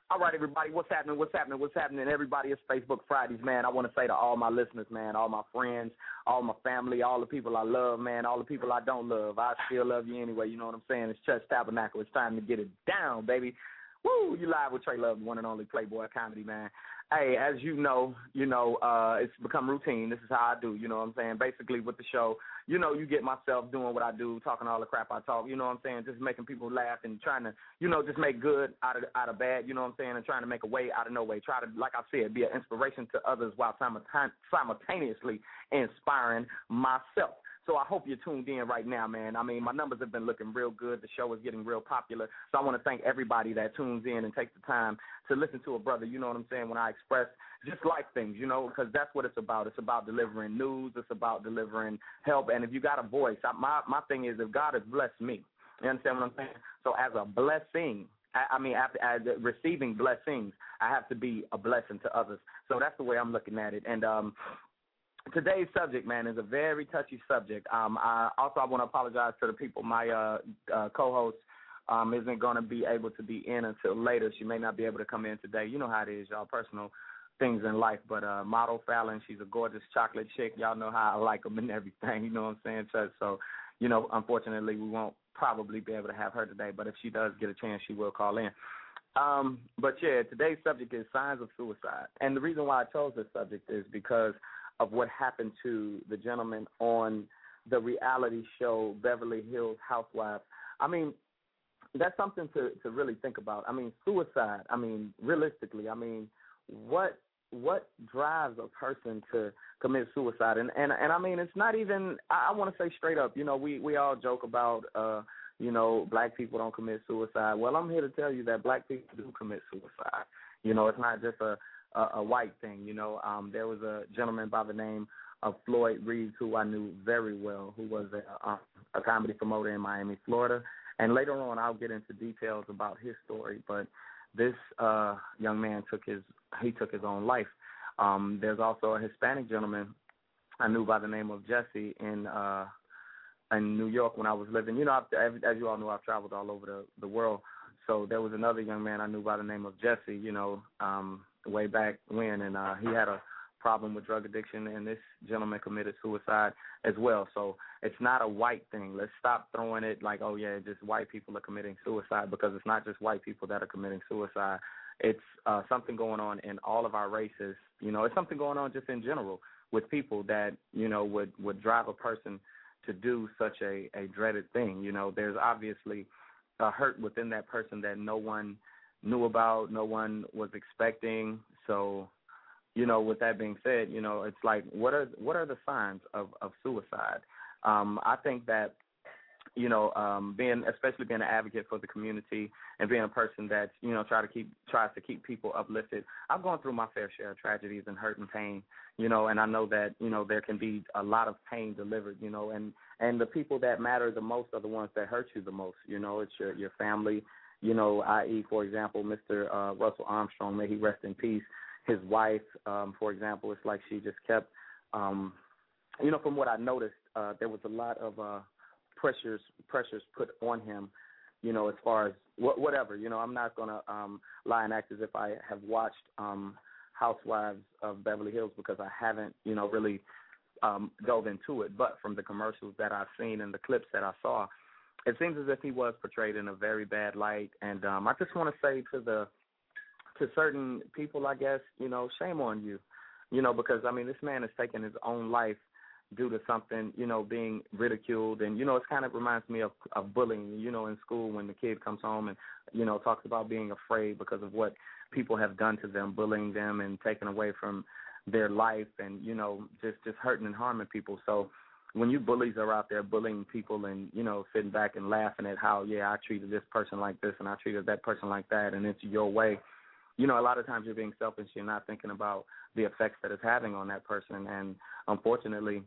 All right, everybody, what's happening? What's happening? What's happening? Everybody, it's Facebook Fridays, man. I want to say to all my listeners, man, all my friends, all my family, all the people I love, man, all the people I don't love, I still love you anyway. You know what I'm saying? It's Church Tabernacle. It's time to get it down, baby. Woo! You live with Trey Love, the one and only Playboy Comedy, man. Hey, as you know, it's become routine. This is how I do, you know what I'm saying? Basically, with the show, you get myself doing what I do, talking all the crap I talk, you know what I'm saying? Just making people laugh and trying to, just make good out of bad, you know what I'm saying? And trying to make a way out of no way. Try to, like I said, be an inspiration to others while simultaneously inspiring myself. So I hope you're tuned in right now, man. I mean, my numbers have been looking real good. The show is getting real popular. So I want to thank everybody that tunes in and takes the time to listen to a brother, you know what I'm saying, when I express just life things, because that's what it's about. It's about delivering news. It's about delivering help. And if you got a voice, my thing is if God has blessed me, you understand what I'm saying? So as a blessing, as receiving blessings, I have to be a blessing to others. So that's the way I'm looking at it. And today's subject, man, is a very touchy subject. I want to apologize to the people. My co-host isn't going to be able to be in until later. She may not be able to come in today. You know how it is, y'all, personal things in life. But Model Fallon, she's a gorgeous chocolate chick. Y'all know how I like them and everything. You know what I'm saying, Church? So, unfortunately, we won't probably be able to have her today. But if she does get a chance, she will call in. But, yeah, today's subject is signs of suicide. And the reason why I chose this subject is because of what happened to the gentleman on the reality show Beverly Hills Housewives. I mean, that's something to really think about. I mean, suicide, realistically, what drives a person to commit suicide? And I mean, it's not even, I want to say straight up, we all joke about, black people don't commit suicide. Well, I'm here to tell you that black people do commit suicide. It's not just a white thing, There was a gentleman by the name of Floyd Reeves who I knew very well, who was a comedy promoter in Miami, Florida. And later on, I'll get into details about his story. But this young man took his own life. There's also a Hispanic gentleman I knew by the name of Jesse in New York when I was living. As you all know, I've traveled all over the world. So there was another young man I knew by the name of Jesse, way back when, and he had a problem with drug addiction, and this gentleman committed suicide as well. So it's not a white thing. Let's stop throwing it like, oh, yeah, just white people are committing suicide, because it's not just white people that are committing suicide. It's something going on in all of our races. It's something going on just in general with people that, would drive a person to do such a dreaded thing. There's obviously a hurt within that person that no one knew about, no one was expecting. So, with that being said, it's like, what are the signs of suicide? I think that, especially being an advocate for the community and being a person that, tries to keep people uplifted, I've gone through my fair share of tragedies and hurt and pain, and I know that, there can be a lot of pain delivered, and the people that matter the most are the ones that hurt you the most. It's your family, i.e., for example, Mr. Russell Armstrong, may he rest in peace. His wife, for example, it's like she just kept, from what I noticed, there was a lot of pressures put on him, as far as whatever. I'm not going to lie and act as if I have watched Housewives of Beverly Hills, because I haven't, really dove into it. But from the commercials that I've seen and the clips that I saw, it seems as if he was portrayed in a very bad light. And I just want to say to certain people, I guess, shame on you, because, this man has taken his own life due to something, being ridiculed. And, it kind of reminds me of bullying, in school when the kid comes home and, talks about being afraid because of what people have done to them, bullying them and taking away from their life and, just hurting and harming people. So when you bullies are out there bullying people and, sitting back and laughing at how, I treated this person like this and I treated that person like that and it's your way, a lot of times you're being selfish. You're not thinking about the effects that it's having on that person. And unfortunately,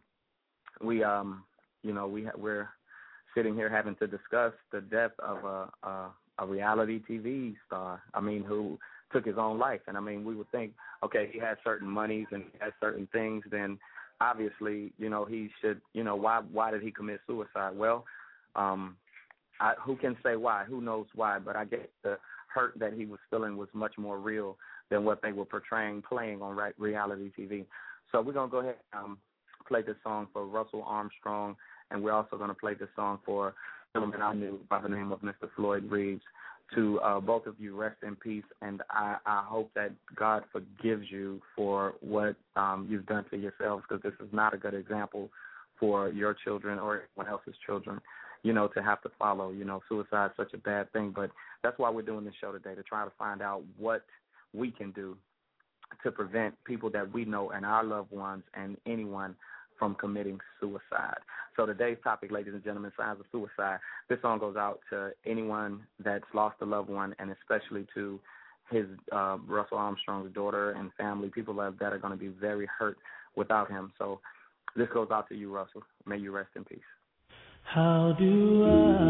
we're sitting here having to discuss the death of a reality TV star, who took his own life. And, we would think, okay, he has certain monies and he has certain things, then obviously, he should, why did he commit suicide? Well, who can say why? Who knows why? But I guess the hurt that he was feeling was much more real than what they were playing on reality TV. So we're going to go ahead and play this song for Russell Armstrong, and we're also going to play this song for a gentleman I knew by the name of Mr. Floyd Reeves. To both of you, rest in peace, and I hope that God forgives you for what you've done to yourselves, because this is not a good example for your children or anyone else's children, to have to follow. Suicide is such a bad thing, but that's why we're doing this show today, to try to find out what we can do to prevent people that we know and our loved ones and anyone from committing suicide. So today's topic, ladies and gentlemen, signs of suicide. This song goes out to anyone that's lost a loved one, and especially to his Russell Armstrong's daughter and family, people that are going to be very hurt without him. So this goes out to you, Russell. May you rest in peace. How do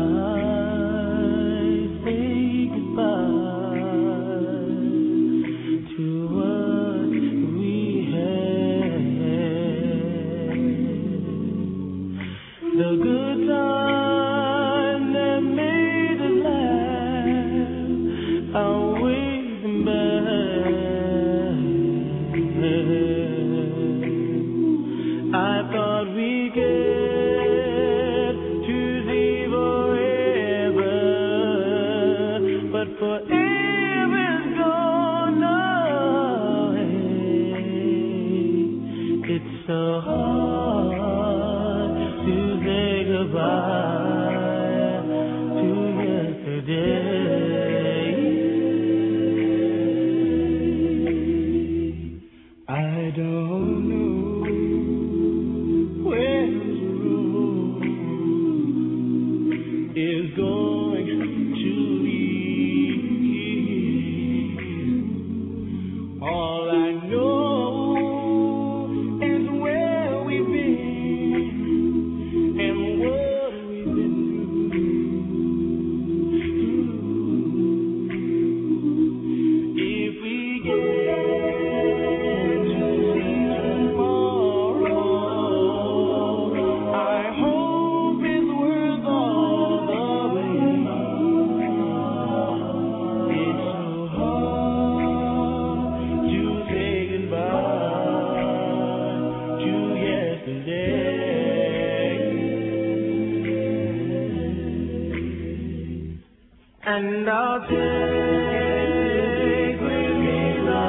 I say goodbye to what we had? The good time that made us laugh, I'll wait them back. I thought we get to see forever, but forever's gone away. It's so hard to say goodbye to yesterday. I don't know where this road is going to lead. All I know is where we've been and what we've been through. If we get to see tomorrow, I hope it's worth all the wait. It's so hard to say goodbye to yesterday. And I'll take with me the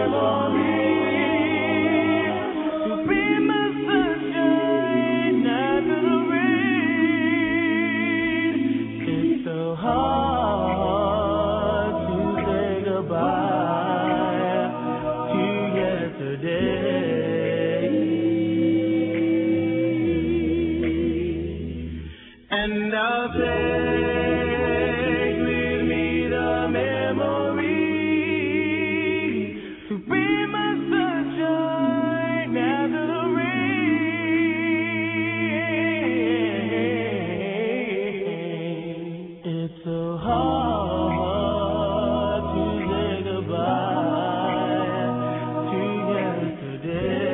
memory to be my sunshine after the rain. It's so hard to say goodbye to yesterday. And I'll take with me the memory to be my sunshine after the rain. It's so hard to say goodbye to yesterday.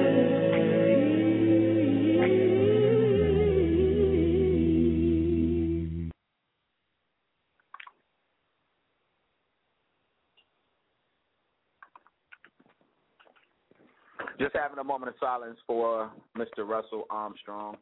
Just having a moment of silence for Mr. Russell Armstrong.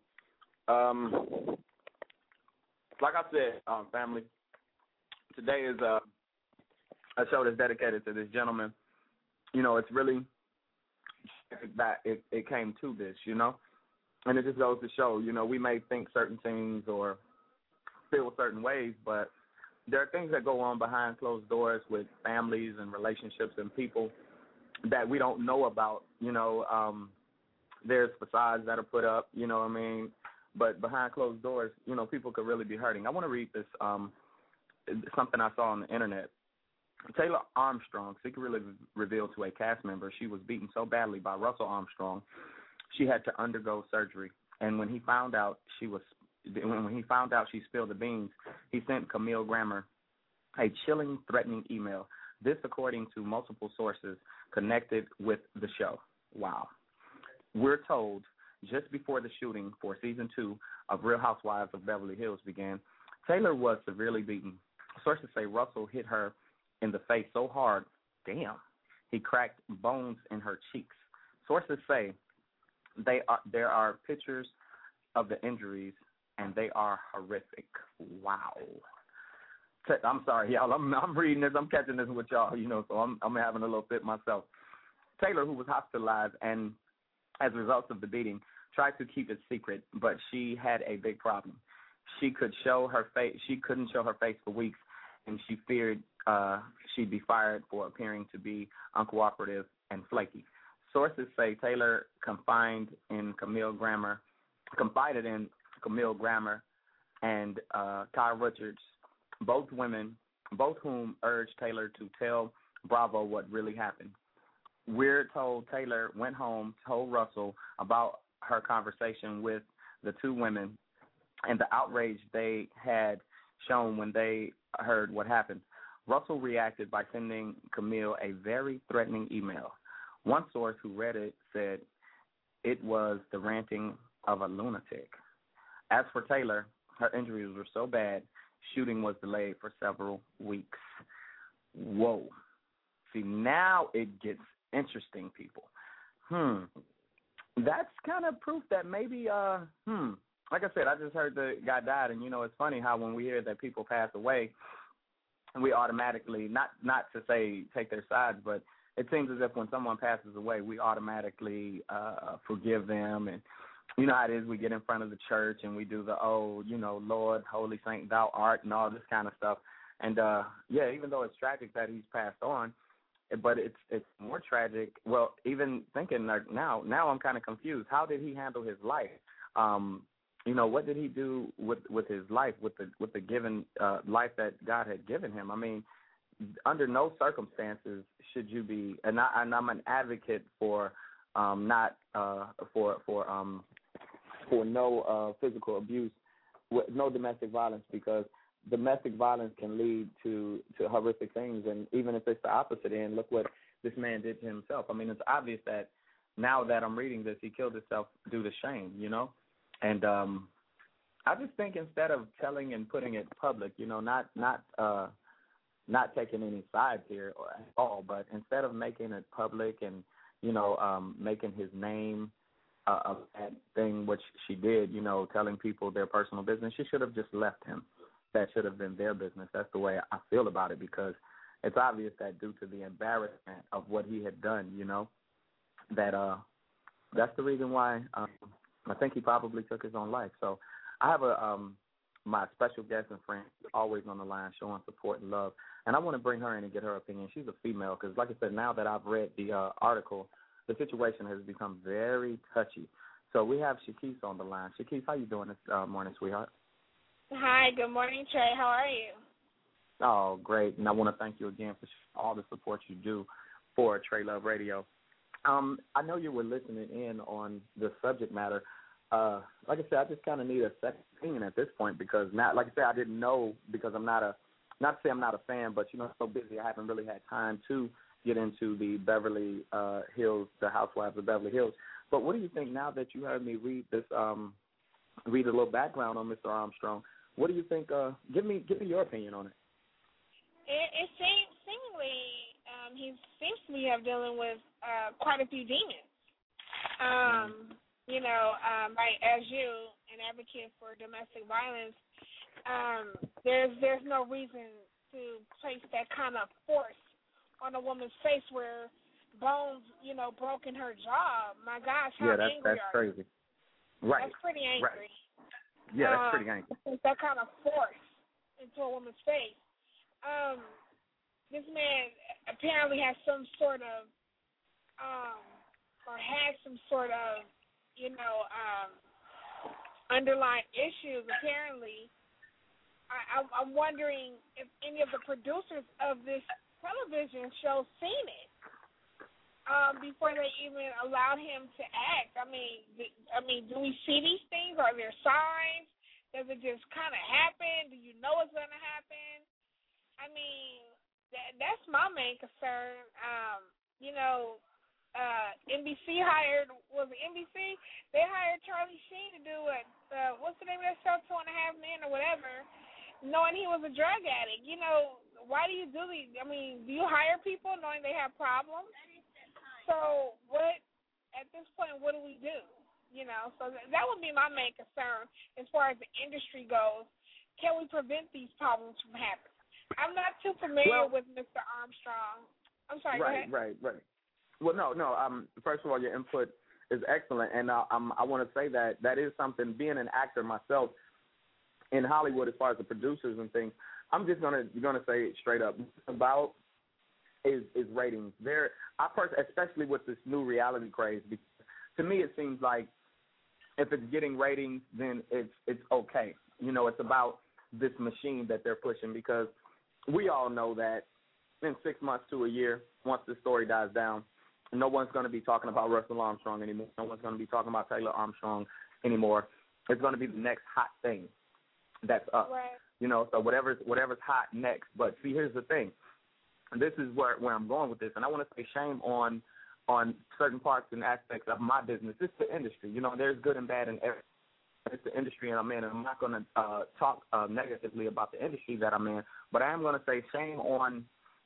Like I said, family, today is a show that's dedicated to this gentleman. It's really that it came to this, and it just goes to show, we may think certain things or feel certain ways, but there are things that go on behind closed doors with families and relationships and people that we don't know about. There's facades that are put up, but behind closed doors, people could really be hurting. I want to read this, something I saw on the internet. Taylor Armstrong secretly revealed to a cast member she was beaten so badly by Russell Armstrong she had to undergo surgery. And when he found out she spilled the beans, he sent Camille Grammer a chilling, threatening email. This, according to multiple sources connected with the show. Wow. We're told just before the shooting for Season 2 of Real Housewives of Beverly Hills began, Taylor was severely beaten. Sources say Russell hit her in the face so hard, damn, he cracked bones in her cheeks. Sources say there are pictures of the injuries, and they are horrific. Wow. I'm sorry, y'all. I'm reading this. I'm catching this with y'all, so I'm having a little fit myself. Taylor, who was hospitalized and as a result of the beating, tried to keep it secret, but she had a big problem. She couldn't show her face for weeks, and she feared she'd be fired for appearing to be uncooperative and flaky. Sources say Taylor confided in Camille Grammer and Kai Richards, both whom urged Taylor to tell Bravo what really happened. We're told Taylor went home, told Russell about her conversation with the two women and the outrage they had shown when they heard what happened. Russell reacted by sending Camille a very threatening email. One source who read it said it was the ranting of a lunatic. As for Taylor, her injuries were so bad, shooting was delayed for several weeks. Whoa. See, now it gets interesting, people. That's kind of proof that maybe, like I said, I just heard the guy died, and, it's funny how when we hear that people pass away, we automatically, not to say take their sides, but it seems as if when someone passes away, we automatically forgive them. And you know how it is, we get in front of the church and we do the, Lord, Holy Saint, Thou art, and all this kind of stuff. And, even though it's tragic that he's passed on, but it's more tragic. Well, even thinking like now I'm kind of confused. How did he handle his life? What did he do with his life, with the given life that God had given him? I mean, under no circumstances should you be. And I'm an advocate for for no physical abuse, no domestic violence, because domestic violence can lead to horrific things. And even if it's the opposite end, look what this man did to himself. I mean, it's obvious that now that I'm reading this, he killed himself due to shame, And I just think instead of telling and putting it public, not taking any sides here at all, but instead of making it public and, making his name a bad thing, which she did, telling people their personal business, she should have just left him. That should have been their business. That's the way I feel about it, because it's obvious that due to the embarrassment of what he had done, that that's the reason why I think he probably took his own life. So I have my special guest and friend always on the line showing support and love, and I want to bring her in and get her opinion. She's a female because, like I said, now that I've read the article, the situation has become very touchy. So we have Shakise on the line. Shakise, how you doing this morning, sweetheart? Hi, good morning, Trey. How are you? Oh, great. And I want to thank you again for all the support you do for Trey Love Radio. I know you were listening in on the subject matter. Like I said, I just kind of need a second opinion at this point because now, like I said, I didn't know because I'm not to say I'm not a fan, but, I'm so busy I haven't really had time to get into the Beverly Hills, the Housewives of Beverly Hills. But what do you think now that you heard me read this, read a little background on Mr. Armstrong? What do you think? Give me your opinion on it. It seemingly he seems to be dealing with quite a few demons. Right, as you, an advocate for domestic violence, there's no reason to place that kind of force on a woman's face where bones, broken her jaw. My gosh, how angry that's crazy. Right. That's pretty angry. Right. Yeah, that's pretty angry. That kind of force into a woman's face. This man apparently has some sort of, or had some sort of, underlying issues. Apparently, I'm wondering if any of the producers of this television show seen it before they even allowed him to act. I mean, do we see these things? Are there signs? Does it just kind of happen? Do you know it's going to happen? I mean, that's my main concern. NBC hired, was it NBC? They hired Charlie Sheen to do what's the name of that show, 2.5 Men or whatever, knowing he was a drug addict. why do you do these? I mean, do you hire people knowing they have problems? So what, at this point, what do we do? You know, so that would be my main concern as far as the industry goes. Can we prevent these problems from happening? I'm not too familiar with Mr. Armstrong. I'm sorry, go ahead. Right. Well, no. First of all, your input is excellent, and I want to say that is something. Being an actor myself in Hollywood, as far as the producers and things, I'm just gonna say it straight up. About is ratings. Especially with this new reality craze, because to me it seems like if it's getting ratings, then it's okay. You know, it's about this machine that they're pushing, because we all know that in 6 months to a year, once the story dies down, no one's going to be talking about Russell Armstrong anymore. No one's going to be talking about Taylor Armstrong anymore. It's going to be the next hot thing that's up. Right. You know, so whatever's hot next. But see, here's the thing. This is where I'm going with this, and I want to say shame on certain parts and aspects of my business. It's the industry. You know, there's good and bad in every. It's the industry and I'm in, and I'm not going to talk negatively about the industry that I'm in, but I am going to say shame on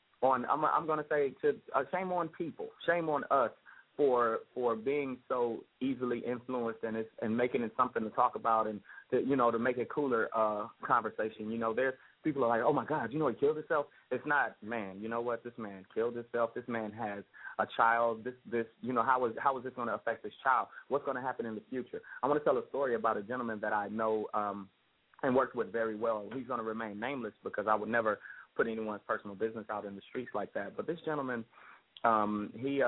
I'm going to say shame on people, shame on us for being so easily influenced and making it something to talk about and to make it cooler conversation. You know, there's people are like, oh my God, you know, he killed himself. It's not, man. You know what? This man killed himself. This man has a child. This you know, how is this going to affect this child? What's going to happen in the future? I want to tell a story about a gentleman that I know and worked with very well. He's going to remain nameless because I would never put anyone's personal business out in the streets like that. But this gentleman, he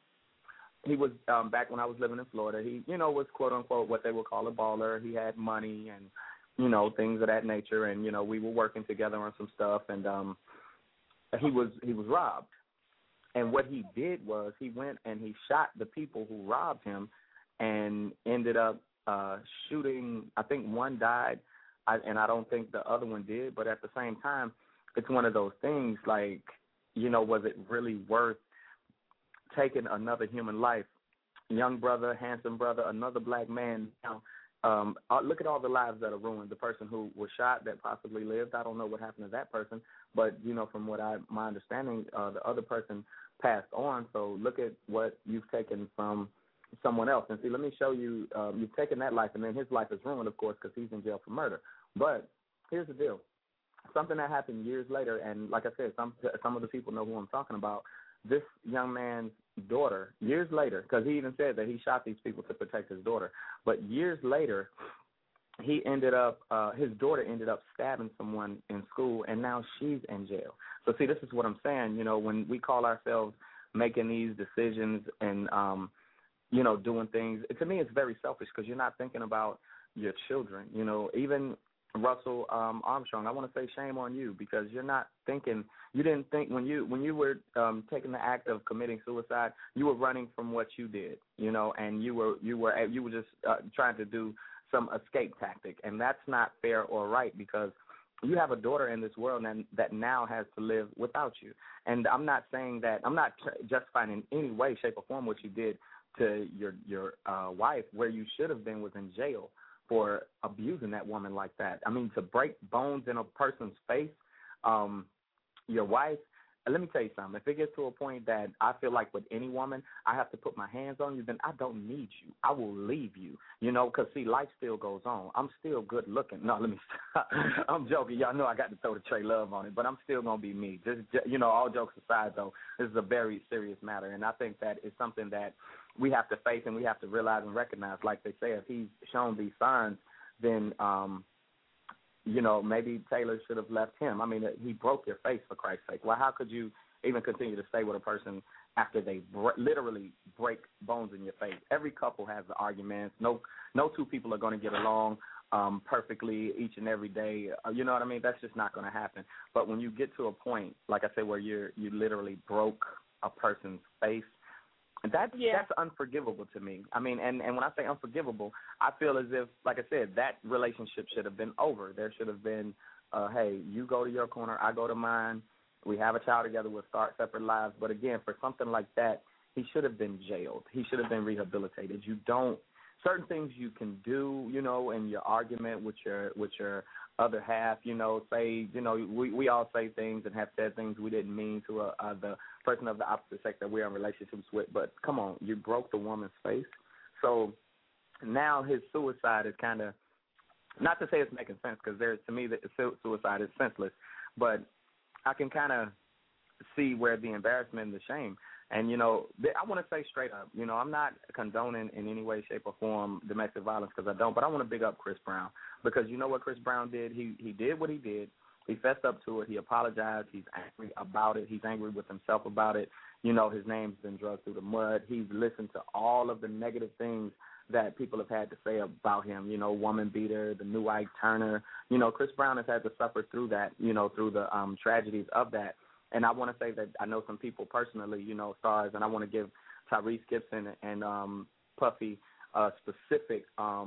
was back when I was living in Florida. He, you know, was quote unquote what they would call a baller. He had money and, you know, things of that nature. And, you know, we were working together on some stuff, and he was robbed. And what he did was he went and he shot the people who robbed him and ended up shooting. I think one died, and I don't think the other one did. But at the same time, it's one of those things like, you know, was it really worth taking another human life? Young brother, handsome brother, another black man. Look at all the lives that are ruined. The person who was shot that possibly lived, I don't know what happened to that person, but, you know, from my understanding, the other person passed on. So look at what you've taken from someone else. And see, let me show you, you've taken that life, and then his life is ruined, of course, because he's in jail for murder. But here's the deal. Something that happened years later, and like I said, some of the people know who I'm talking about. This young man's daughter, years later, because he even said that he shot these people to protect his daughter, but years later, his daughter ended up stabbing someone in school, and now she's in jail. So see, this is what I'm saying. You know, when we call ourselves making these decisions and, you know, doing things, to me it's very selfish because you're not thinking about your children. You know, even Russell Armstrong, I want to say shame on you because you're not thinking. You didn't think when you were taking the act of committing suicide, you were running from what you did, you know, and you were just trying to do some escape tactic, and that's not fair or right because you have a daughter in this world that now has to live without you. And I'm not saying that, I'm not justifying in any way, shape, or form what you did to your wife. Where you should have been was in jail for abusing that woman like that. I mean, to break bones in a person's face, your wife, let me tell you something. If it gets to a point that I feel like with any woman, I have to put my hands on you, then I don't need you. I will leave you, you know, because, see, life still goes on. I'm still good looking. No, let me stop. I'm joking. Y'all know I got to throw the Trey Love on it, but I'm still going to be me. Just, you know, all jokes aside, though, this is a very serious matter, and I think that is something that we have to face and we have to realize and recognize. Like they say, if he's shown these signs, then you know, maybe Taylor should have left him. I mean, he broke your face, for Christ's sake. Well, how could you even continue to stay with a person after they literally break bones in your face? Every couple has arguments. No two people are going to get along perfectly each and every day. You know what I mean? That's just not going to happen. But when you get to a point, like I said, where you literally broke a person's face, that's unforgivable to me. I mean, and when I say unforgivable, I feel as if, like I said, that relationship should have been over. There should have been, hey, you go to your corner, I go to mine. We have a child together. We'll start separate lives. But, again, for something like that, he should have been jailed. He should have been rehabilitated. Certain things you can do, you know, in your argument with your other half, say, we all say things and have said things we didn't mean to the person of the opposite sex that we're in relationships with. But come on, you broke the woman's face. So now his suicide is kind of, not to say it's making sense, because to me, suicide is senseless, but I can kind of see where the embarrassment and the shame. And, I want to say straight up, I'm not condoning in any way, shape, or form domestic violence, because I don't, but I want to big up Chris Brown, because you know what Chris Brown did? He did what he did. He fessed up to it. He apologized. He's angry about it. He's angry with himself about it. His name's been dragged through the mud. He's listened to all of the negative things that people have had to say about him, woman beater, the new Ike Turner. Chris Brown has had to suffer through that, through the tragedies of that. And I want to say that I know some people personally, stars, and I want to give Tyrese Gibson and Puffy specific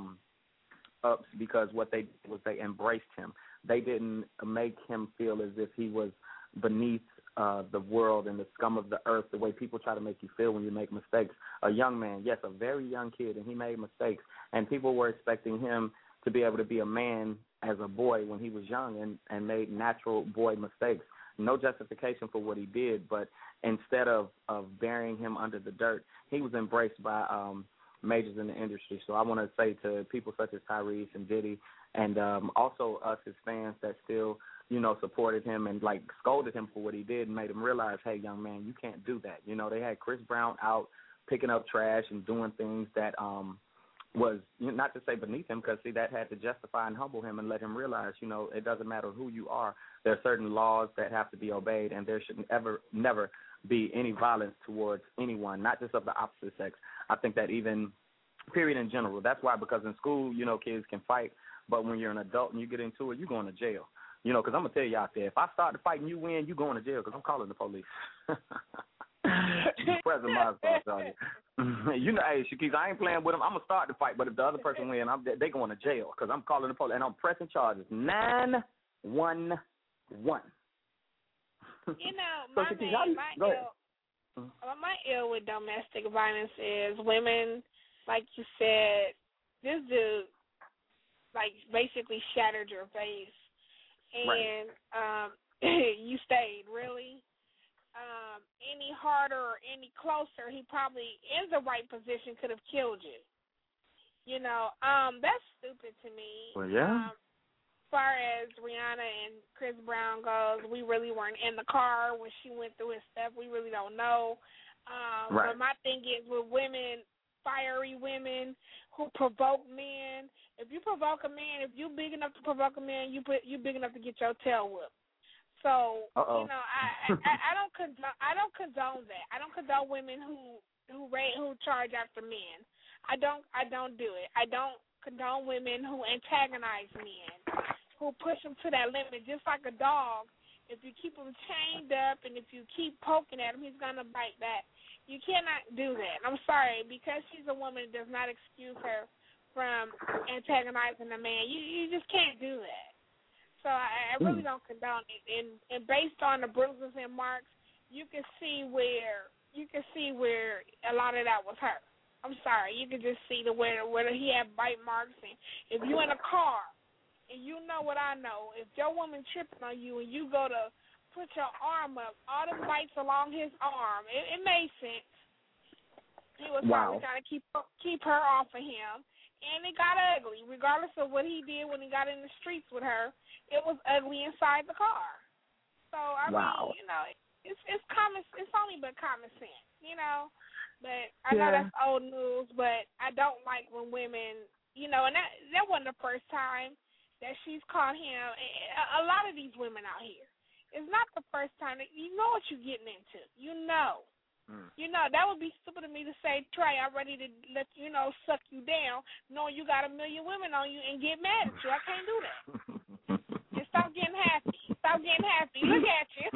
ups, because what they did was they embraced him. They didn't make him feel as if he was beneath the world and the scum of the earth, the way people try to make you feel when you make mistakes. A young man, yes, a very young kid, and he made mistakes. And people were expecting him to be able to be a man as a boy when he was young and made natural boy mistakes. No justification for what he did, but instead of burying him under the dirt, he was embraced by majors in the industry. So I want to say to people such as Tyrese and Diddy, and also us as fans that still, supported him and scolded him for what he did and made him realize, hey, young man, you can't do that. They had Chris Brown out picking up trash and doing things that was, not to say beneath him, because, see, that had to justify and humble him and let him realize, it doesn't matter who you are. There are certain laws that have to be obeyed, and there should never be any violence towards anyone, not just of the opposite sex. I think that even, period, in general. That's why, because in school, kids can fight, but when you're an adult and you get into it, you're going to jail. Because I'm going to tell you out there, if I start the fight and you win, you're going to jail, because I'm calling the police. Present myself, hey, Shaquille, I ain't playing with him. I'm going to start the fight, but if the other person wins, they going to jail, because I'm calling the police, and I'm pressing charges. 911. My ill with domestic violence is women, like you said, this dude, basically shattered your face, and you stayed, really? Any harder or any closer, he probably, in the right position, could have killed you. That's stupid to me. Well, yeah. As far as Rihanna and Chris Brown goes, we really weren't in the car when she went through his stuff. We really don't know. But my thing is, with women, fiery women who provoke men, if you provoke a man, if you're big enough to provoke a man, you big enough to get your tail whipped. So, I don't condone that. I don't condone women who charge after men. I don't do it. I don't condone women who antagonize men, who push them to that limit, just like a dog. If you keep him chained up and if you keep poking at him, he's going to bite back. You cannot do that. I'm sorry, because she's a woman, it does not excuse her from antagonizing a man. You just can't do that. So I really don't condone it. And based on the bruises and marks, you can see where a lot of that was her. I'm sorry, you can just see where he had bite marks. And if you in a car, and you know what I know, if your woman tripping on you and you go to put your arm up, all the bites along his arm, it made sense. He was probably trying to keep her off of him. And it got ugly, regardless of what he did when he got in the streets with her. It was ugly inside the car. So I mean, it's common. It's only but common sense, But I know that's old news. But I don't like when women, and that wasn't the first time that she's caught him. A lot of these women out here, it's not the first time. You know what you're getting into. That would be stupid of me to say, Trey, I'm ready to let suck you down, knowing you got a million women on you and get mad at you. I can't do that. And stop getting happy. Look at you.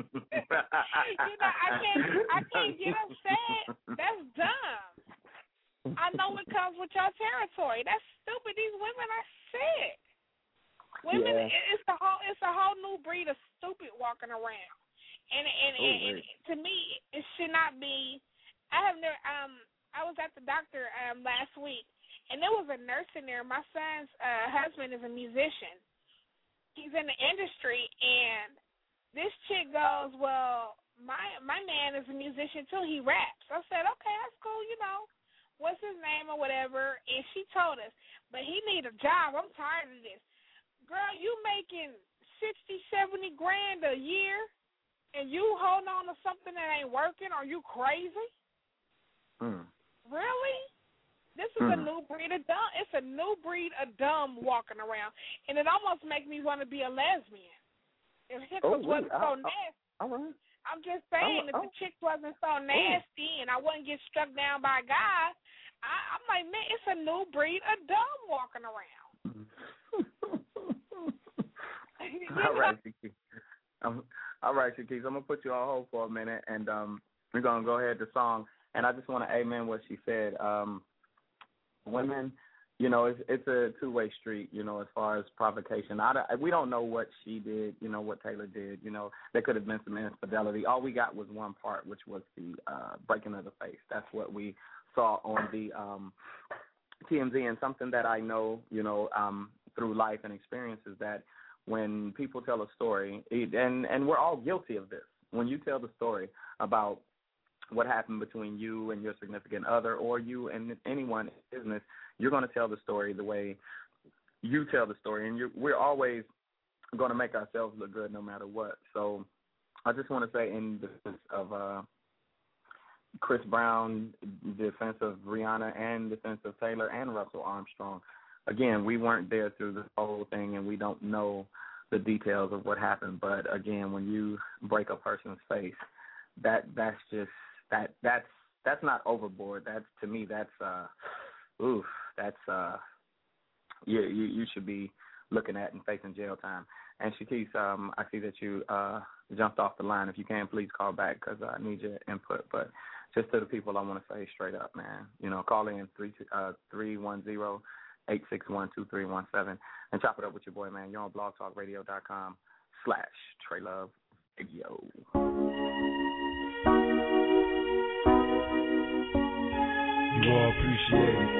I can't get upset. That's dumb. I know it comes with your territory. That's stupid. These women are sick. Women, it's a whole new breed of stupid walking around. And to me, it should not be. I was at the doctor last week, and there was a nurse in there. My son's husband is a musician. he's in the industry, and this chick goes, well, my man is a musician too. He raps. I said, okay, that's cool. What's his name or whatever? And she told us, but he need a job. I'm tired of this. Girl, you making $60-70 grand a year, and you holding on to something that ain't working? Are you crazy? Really? This is a new breed of dumb. It's a new breed of dumb walking around, and it almost makes me want to be a lesbian. If hiccups wasn't so nasty. All right. I'm just saying, if the chick wasn't so nasty and I wouldn't get struck down by guys, I'm like, man, it's a new breed of dumb walking around. All right, Shakise. I'm going to put you on hold for a minute, and we're going to go ahead to song. And I just want to amen what she said. Women, it's a two-way street, as far as provocation. We don't know what she did, what Taylor did. There could have been some infidelity. All we got was one part, which was the breaking of the face. That's what we saw on the TMZ. And something that I know, through life and experience is that when people tell a story, and we're all guilty of this, when you tell the story about what happened between you and your significant other or you and anyone in business, you're going to tell the story the way you tell the story. And we're always going to make ourselves look good no matter what. So I just want to say in defense of Chris Brown, defense of Rihanna, and defense of Taylor and Russell Armstrong, again, we weren't there through the whole thing, and we don't know the details of what happened. But, again, when you break a person's face, that's not overboard. To me, you should be looking at and facing jail time. And Shakise, I see that you jumped off the line. If you can, please call back because I need your input. But just to the people, I want to say straight up, man, call in 310-861-2317 and chop it up with your boy, man. You're on blogtalkradio.com/TreyLoveRadio. You all appreciate it.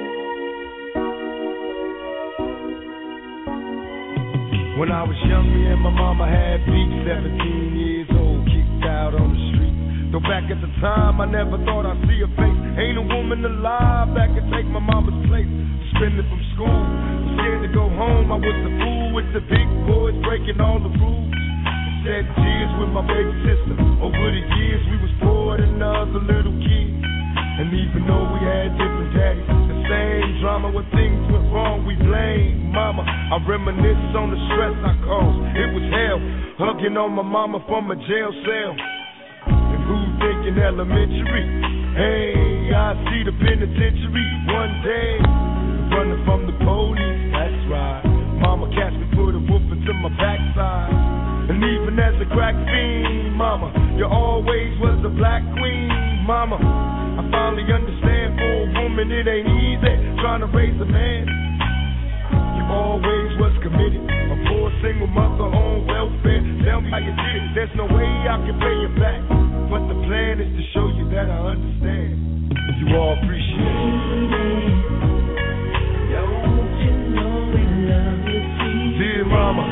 When I was young, me and my mama had beef, 17 years old, kicked out on the street. Though back at the time, I never thought I'd see her face. Ain't a woman alive that could take my mama's place. Suspended from school, was scared to go home. I was the fool with the big boys breaking all the rules. Shed tears with my baby sister. Over the years, we was poor than other little kids. And even though we had different daddies, the same drama, when things went wrong, we blame mama. I reminisce on the stress I caused. It was hell, hugging on my mama from a jail cell. And who thinking elementary? Hey, I see the penitentiary one day. Running from the police, that's right. Mama catch me, put a whoop into my backside. And even as a crack fiend, mama, you always was the black queen, mama. I finally understand for a woman it ain't easy trying to raise a man. You always was committed, a poor single mother on welfare. Tell me how you did it, there's no way I can pay you back. But the plan is to show you that I understand. You all appreciate it. Don't you know we love you, dear mama.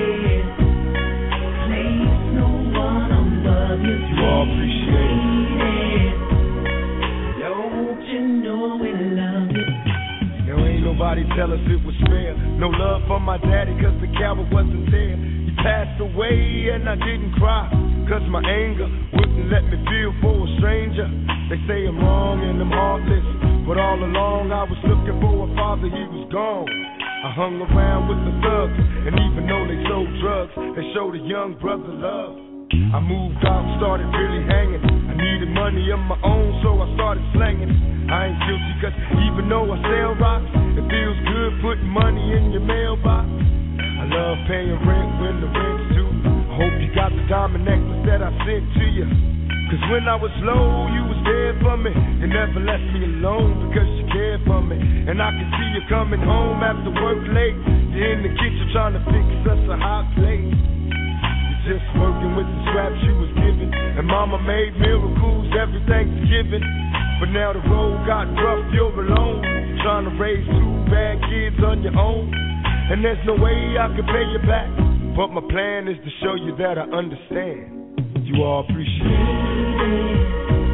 Place no one above you. You all appreciate it. Don't you know we love you? There ain't nobody tell us it was fair. No love for my daddy cause the coward wasn't there. He passed away and I didn't cry cause my anger wouldn't let me feel for a stranger. They say I'm wrong and I'm heartless, but all along I was looking for a father, he was gone. I hung around with the thugs, and even though they sold drugs, they showed a young brother love. I moved out and started really hanging. I needed money of my own, so I started slanging. I ain't guilty cause even though I sell rocks, it feels good putting money in your mailbox. I love paying rent when the rent's due. I hope you got the diamond necklace that I sent to you. Cause when I was low, you was there for me. You never left me alone because you cared for me. And I can see you coming home after work late. You're in the kitchen trying to fix us a hot plate. You're just working with the scraps you was given. And mama made miracles every Thanksgiving. But now the road got rough, you're alone. Trying to raise two bad kids on your own. And there's no way I can pay you back. But my plan is to show you that I understand. You all appreciate it.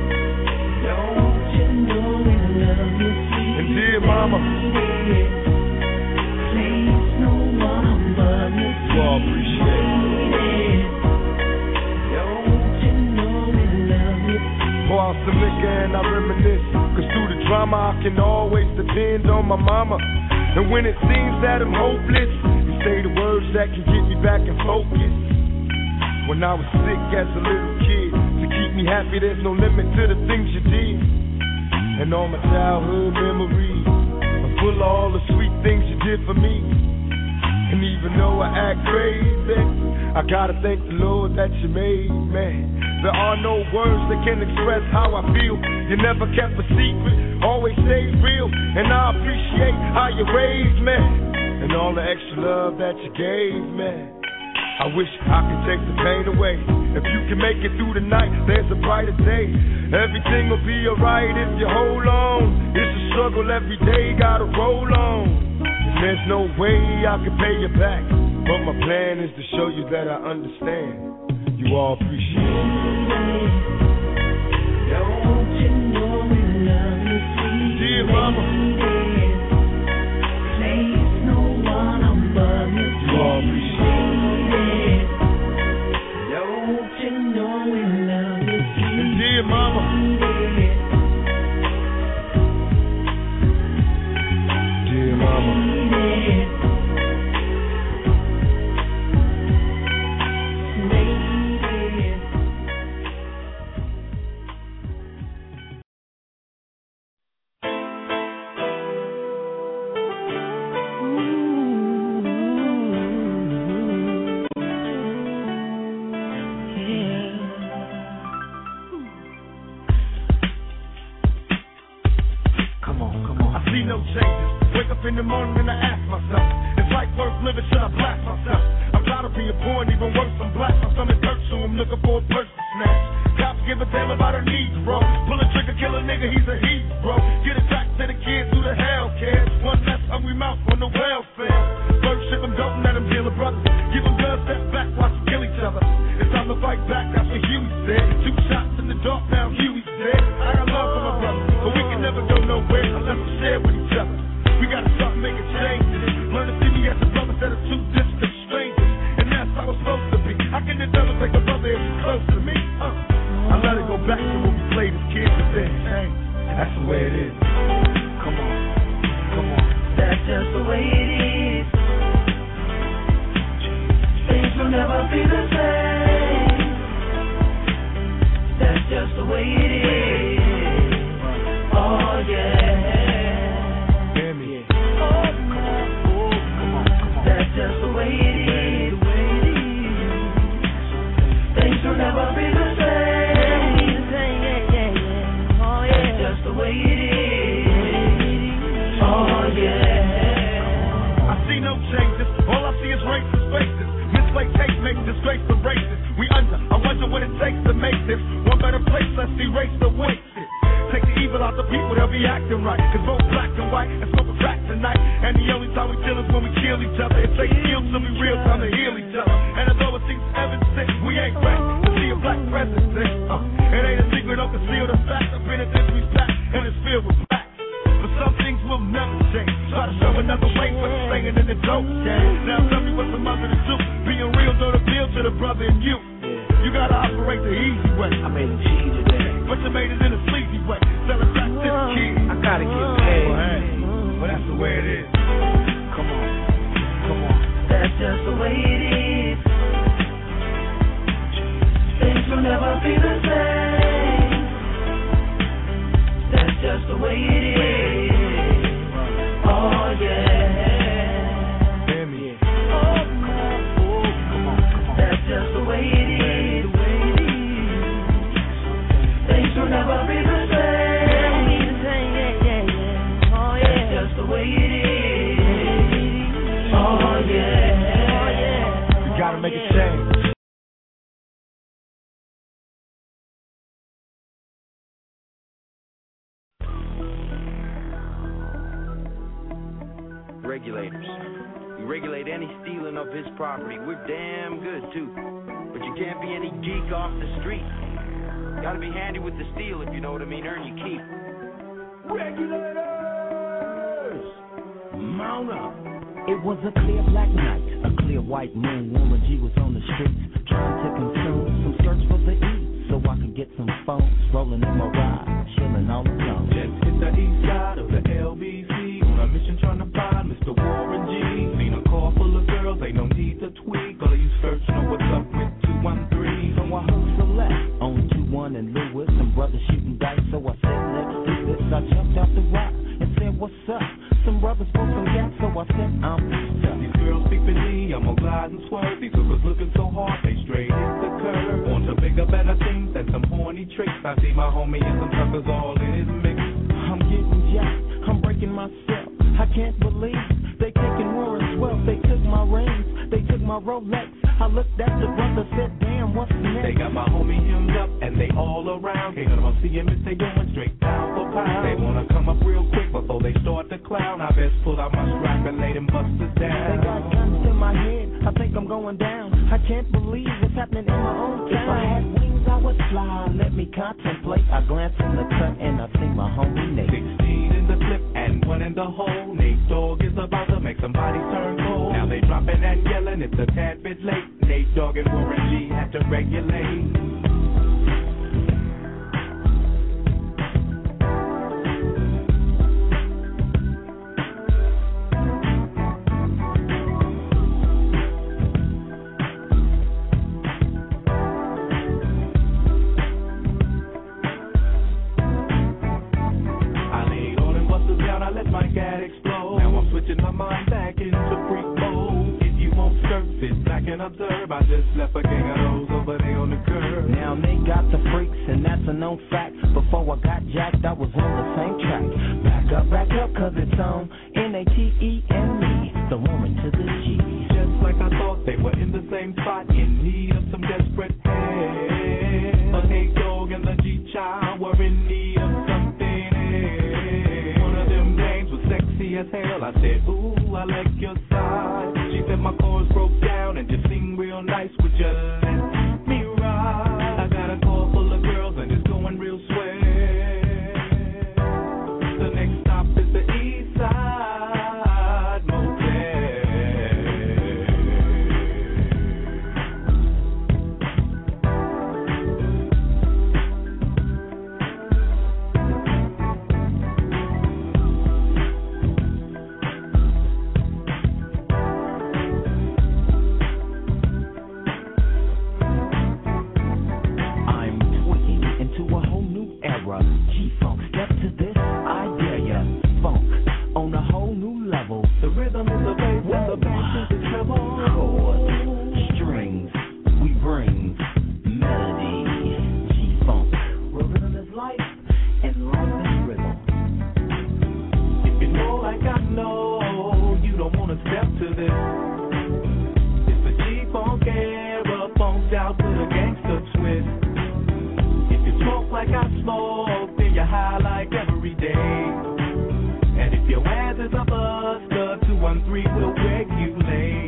And dear mama, you all appreciate it. Pour out some liquor and I reminisce. Cause through the drama I can always depend on my mama. And when it seems that I'm hopeless, you say the words that can get me back in focus. When I was sick as a little kid, to keep me happy there's no limit to the things you did. And all my childhood memories are full of all the sweet things you did for me. And even though I act crazy, I gotta thank the Lord that you made me. There are no words that can express how I feel. You never kept a secret, always stayed real. And I appreciate how you raised me, and all the extra love that you gave me. I wish I could take the pain away. If you can make it through the night, there's a brighter day. Everything will be alright if you hold on. It's a struggle every day, gotta roll on. And there's no way I can pay you back, but my plan is to show you that I understand. You all appreciate it. Don't you know we love you, sweet dear mama. Place no one above you. You all appreciate it. Dear mama, dear mama, in the morning and I ask myself, is life worth living? Should I blast myself? I'm tired of being poor and even worse, I'm black. My stomach hurts, so I'm looking for a purse to snatch. Cops give a damn about a need, bro. Pull a trigger, kill a nigga, he's a hero. Get a track to the kids who the hell cares. One less hungry mouth on the welfare. First ship them, don't let them deal with brothers. Give them guns, step back, watch them kill each other. It's time to fight back, that's what Huey said. 2 shots in the dark, now Huey's dead. I got love for my brother, but we can never go nowhere unless we share with each other. We gotta start making changes. Learn to see me as a brother instead of 2 distant strangers. And that's how it's supposed to be. How can the devil take a brother if he's close to me? I let it go back to when we played as kids and then and that's the way it is. Come on, come on. That's just the way it is. Things will never be the same. That's just the way it is. Oh yeah. Just the way it is. Things will never be the same. Oh yeah. That's just the way it is. Oh yeah. I see no changes. All I see is racist faces. Misplaced hate makes disgrace to races. We under. I wonder what it takes to make this one better place. Let's erase the wasted. Take the evil out the people, they'll be acting right. Cause both black and white and smoking crack tonight. And the only time we kill is when we kill each other. It takes skills to be real time to heal each other. And although it seems evident, we ain't ready to see a black president. It ain't a secret, don't conceal the fact. I've been in this back and it's filled with black. But some things will never change. Try to show another way, but it's staying in the dope game. Now tell me what's the mother to do. Being real, don't appeal to the brother in you. You gotta operate the easy way. I made it easy today, but you made it in a sleazy way. Selling crack to the kids. I gotta get paid. Well, that's the way it is. Come on, come on. That's just the way it is. Things will never be the same. That's just the way it is. Oh yeah. Oh, come on. That's just the way it is. Things will never be the same. Oh yeah. That's just the way it is. Oh yeah. You gotta make a change. Regulators, We regulate any stealing of his property. We're damn good, too. But you can't be any geek off the street. Gotta be handy with the steel, if you know what I mean. Earn your keep. Regulators, mount up. It was a clear black night, a clear white moon. Warren G was on the streets, trying to consume some skirts for the E, so I could get some phones. Rolling in my ride, chilling all alone. Just hit the east side of the LBC on a mission trying to find Mr. Warren G. Seen a car full of girls, ain't no need to tweak. All of you search know what's up with 213. So I hooked the left on 21 and Lewis. Some brothers shooting dice, so I said, let's do this. I jumped out the rock and said, what's up? Some brothers spoke some gas, so I said, I'm stuck. These girls speak for me, I'm gonna glide and swerve. These hookers looking so hard, they straight hit the curve. On to bigger, better things than some horny tricks. I see my homie and some suckers all in his mix. I'm getting jacked, I'm breaking myself. I can't believe they taking Warren's wealth. They took my rings, they took my Rolex. I looked at the brother, said, damn, what's next? They got my homie hemmed up and they all around. Can't let them see him if they going straight down for pound. They wanna come up real quick before they start to clown. I best pull out my strap and lay them busters down. They got guns in my head, I think I'm going down. I can't believe what's happening in my own town. If I had wings, I would fly. Let me contemplate. I glance in the cut and I see my homie Nate. 16 in the clip and 1 in the hole. Nate Dogg is about to make somebody turn cold. Now they dropping and yelling, it's a tad bit late. Nate Dogg and Warren G had to regulate. My cat explode. Now I'm switching my mind back into freak mode. If you won't surface back and observe, I just left a gang of those over there on the curb. Now they got the freaks, and that's a known fact. Before I got jacked, I was on the same track. Back up, cause it's on N-A-T-E and me, the woman to the G. Just like I thought, they were in the same spot, in need of some desperate help. But Nate Dogg and the G-Child were in need of something. Sexy as hell, I said, ooh, I like your side. She said my chords broke down and just sing real nice. Would you let me ride? I got a car full of girls and it's going real swell. The next stop is the East Side Motel. G-Funk, step to this, I dare ya. Funk on a whole new level. The rhythm is the bass and the bass is the treble. Chords, strings, we bring melody. G-Funk, where rhythm is life and life is rhythm. If you know like I know, you don't wanna step to this. It's the G-Funk era, funked out with a gangster twist. Smoke like I smoke, then you're high like every day. And if your ass is a buster, 213 will regulate.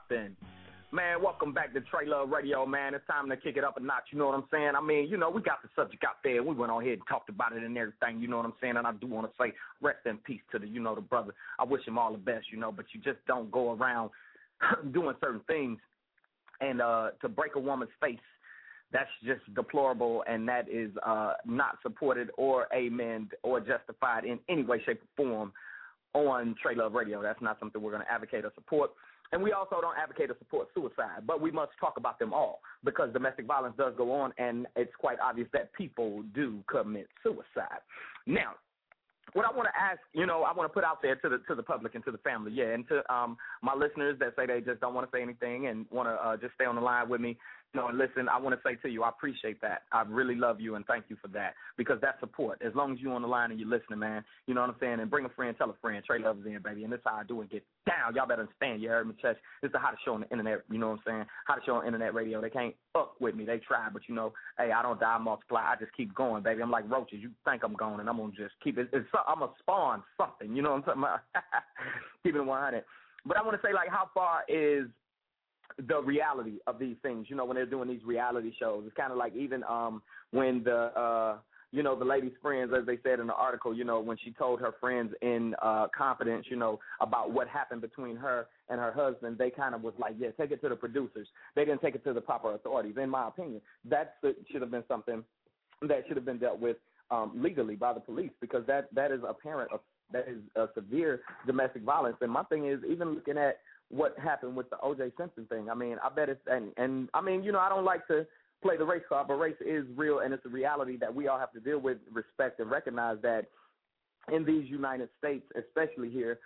nothing. Man, welcome back to Trey Love Radio, man. It's time to kick it up a notch, you know what I'm saying? I mean, you know, we got the subject out there. We went on ahead and talked about it and everything, you know what I'm saying? And I do want to say rest in peace to the, you know, the brother. I wish him all the best, you know, but you just don't go around doing certain things and to break a woman's face. That's just deplorable, and that is not supported or amended or justified in any way, shape, or form on Trey Love Radio. That's not something we're going to advocate or support. And we also don't advocate or support suicide, but we must talk about them all because domestic violence does go on, and it's quite obvious that people do commit suicide. Now, what I want to ask, you know, I want to put out there to the public and to the family, yeah, and to my listeners that say they just don't want to say anything and want to just stay on the line with me. You know, and listen, I want to say to you, I appreciate that. I really love you and thank you for that because that's support. As long as you're on the line and you're listening, man, you know what I'm saying? And bring a friend, tell a friend. Trey Love is in, baby, and this is how I do it. Get down. Y'all better understand. You heard me, Church. This is the hottest show on the internet, you know what I'm saying? Hottest show on internet radio. They can't up with me. They try, but, you know, hey, I don't die, multiply. I just keep going, baby. I'm like roaches. You think I'm going, and I'm going to just keep it. I'm going to spawn something, you know what I'm talking about? Keep it 100. But I want to say, like, how far is the reality of these things, you know, when they're doing these reality shows? It's kind of like even when the, you know, the lady's friends, as they said in the article, you know, when she told her friends in confidence, you know, about what happened between her and her husband, they kind of was like, yeah, take it to the producers. They didn't take it to the proper authorities, in my opinion. That should have been something that should have been dealt with legally by the police because that is apparent, that is a severe domestic violence. And my thing is, even looking at what happened with the O.J. Simpson thing. I mean, I bet it's and I mean, you know, I don't like to play the race card, but race is real, and it's a reality that we all have to deal with, respect, and recognize that in these United States, especially here,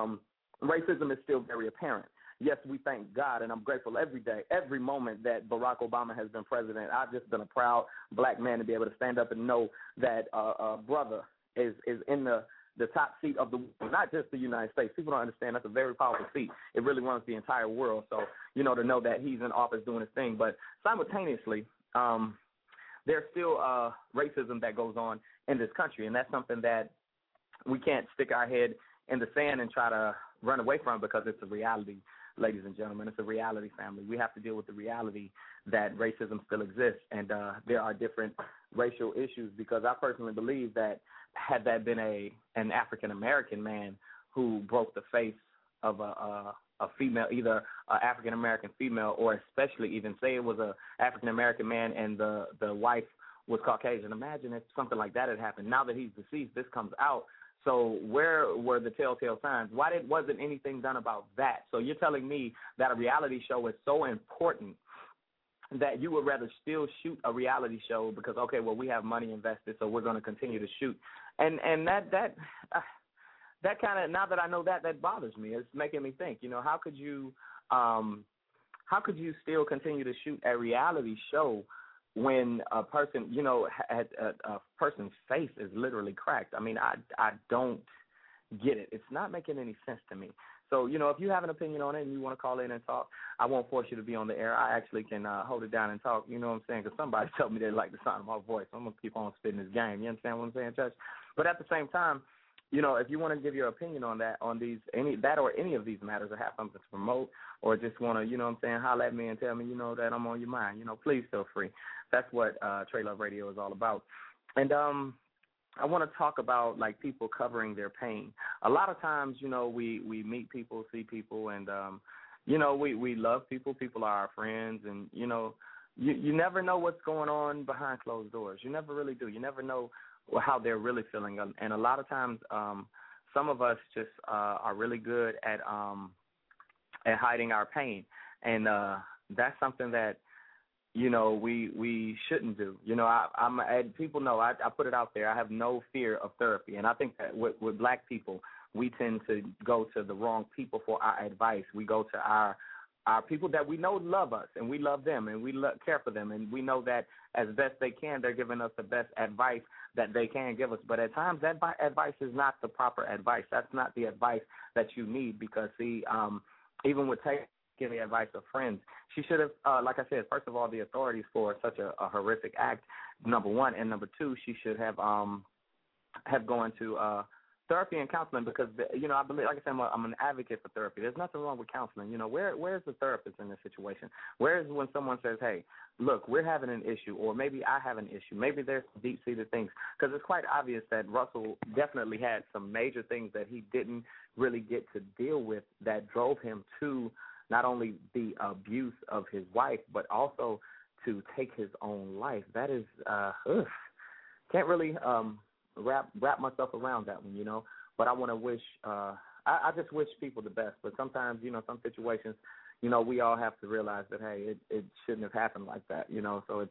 racism is still very apparent. Yes, we thank God, and I'm grateful every day, every moment that Barack Obama has been president. I've just been a proud black man to be able to stand up and know that a brother is in the top seat of the world, not just the United States. People don't understand that's a very powerful seat. It really runs the entire world. So, you know, to know that he's in office doing his thing. But simultaneously, there's still racism that goes on in this country, and that's something that we can't stick our head in the sand and try to run away from because it's a reality, ladies and gentlemen. It's a reality, family. We have to deal with the reality that racism still exists, and there are different racial issues because I personally believe that had that been an African-American man who broke the face of a female, either an African-American female or especially even say it was a African-American man and the wife was Caucasian. Imagine if something like that had happened. Now that he's deceased, this comes out. So where were the telltale signs? Why wasn't anything done about that? So you're telling me that a reality show is so important that you would rather still shoot a reality show because, okay, well, we have money invested, so we're going to continue to shoot. And that kind of, now that I know that bothers me. It's making me think, you know, how could you still continue to shoot a reality show when a person, you know, a person's face is literally cracked? I mean, I don't get it. It's not making any sense to me. So, you know, if you have an opinion on it and you want to call in and talk, I won't force you to be on the air. I actually can hold it down and talk, you know what I'm saying, because somebody told me they like the sound of my voice. I'm going to keep on spitting this game. You understand what I'm saying, Judge? But at the same time, you know, if you want to give your opinion on that, on these, any of these matters, or have something to promote, or just want to, you know what I'm saying, holler at me and tell me, you know, that I'm on your mind, you know, please feel free. That's what Trey Love Radio is all about. And I want to talk about, like, people covering their pain. A lot of times, you know, we meet people, see people, and, you know, we love people. People are our friends, and, you know, you never know what's going on behind closed doors. You never really do. You never know how they're really feeling. And a lot of times some of us just are really good at hiding our pain. And that's something that, you know, we shouldn't do. You know, people know I put it out there. I have no fear of therapy. And I think that with black people, we tend to go to the wrong people for our advice. We go to our people that we know love us, and we love them, and we care for them, and we know that as best they can, they're giving us the best advice that they can give us. But at times, that advice is not the proper advice. That's not the advice that you need because, see, even with giving advice of friends, she should have, like I said, first of all, the authorities for such a horrific act, number one, and number two, she should have gone to therapy and counseling, because, you know, I believe, like I said, I'm an advocate for therapy. There's nothing wrong with counseling. You know, where's the therapist in this situation? Where is when someone says, hey, look, we're having an issue, or maybe I have an issue. Maybe there's deep-seated things, because it's quite obvious that Russell definitely had some major things that he didn't really get to deal with that drove him to not only the abuse of his wife, but also to take his own life. That is, can't really wrap myself around that one, you know. But I want to wish, I just wish people the best. But sometimes, you know, some situations, you know, we all have to realize that, hey, it shouldn't have happened like that, you know. So it's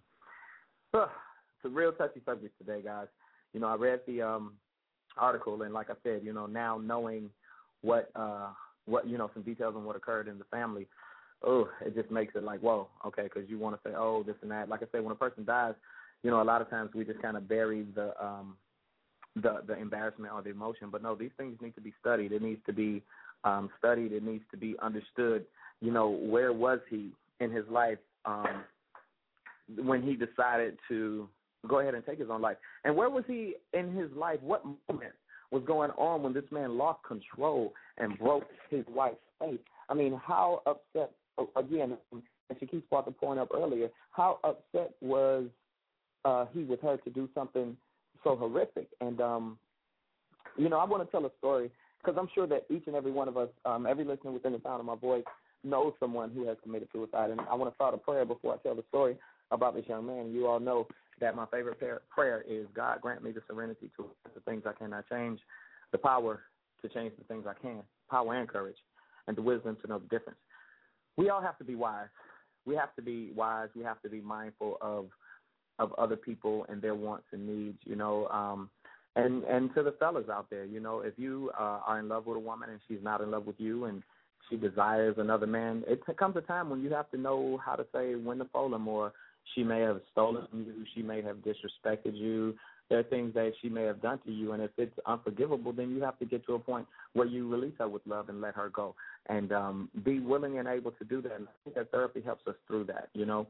a real touchy subject today, guys. You know, I read the article, and like I said, you know, now knowing what you know, some details on what occurred in the family, it just makes it like, whoa, okay, because you want to say, oh, this and that. Like I said, when a person dies, you know, a lot of times we just kind of bury the embarrassment or the emotion. But no, these things need to be studied. It needs to be studied. It needs to be understood. You know, where was he in his life when he decided to go ahead and take his own life? And where was he in his life? What moment was going on when this man lost control and broke his wife's faith? I mean, how upset, again, and she keeps brought the point up earlier, how upset was he with her to do something so horrific? And, you know, I want to tell a story, because I'm sure that each and every one of us, every listener within the sound of my voice, knows someone who has committed suicide. And I want to start a prayer before I tell the story about this young man. You all know that my favorite prayer is, God, grant me the serenity to the things I cannot change, the power to change the things I can, power and courage, and the wisdom to know the difference. We all have to be wise. We have to be wise. We have to be mindful of other people and their wants and needs, you know. And to the fellas out there, you know, if you are in love with a woman and she's not in love with you and she desires another man, it comes a time when you have to know how to say when to fold them, or she may have stolen from you, she may have disrespected you. There are things that she may have done to you, and if it's unforgivable, then you have to get to a point where you release her with love and let her go, and be willing and able to do that. And I think that therapy helps us through that, you know.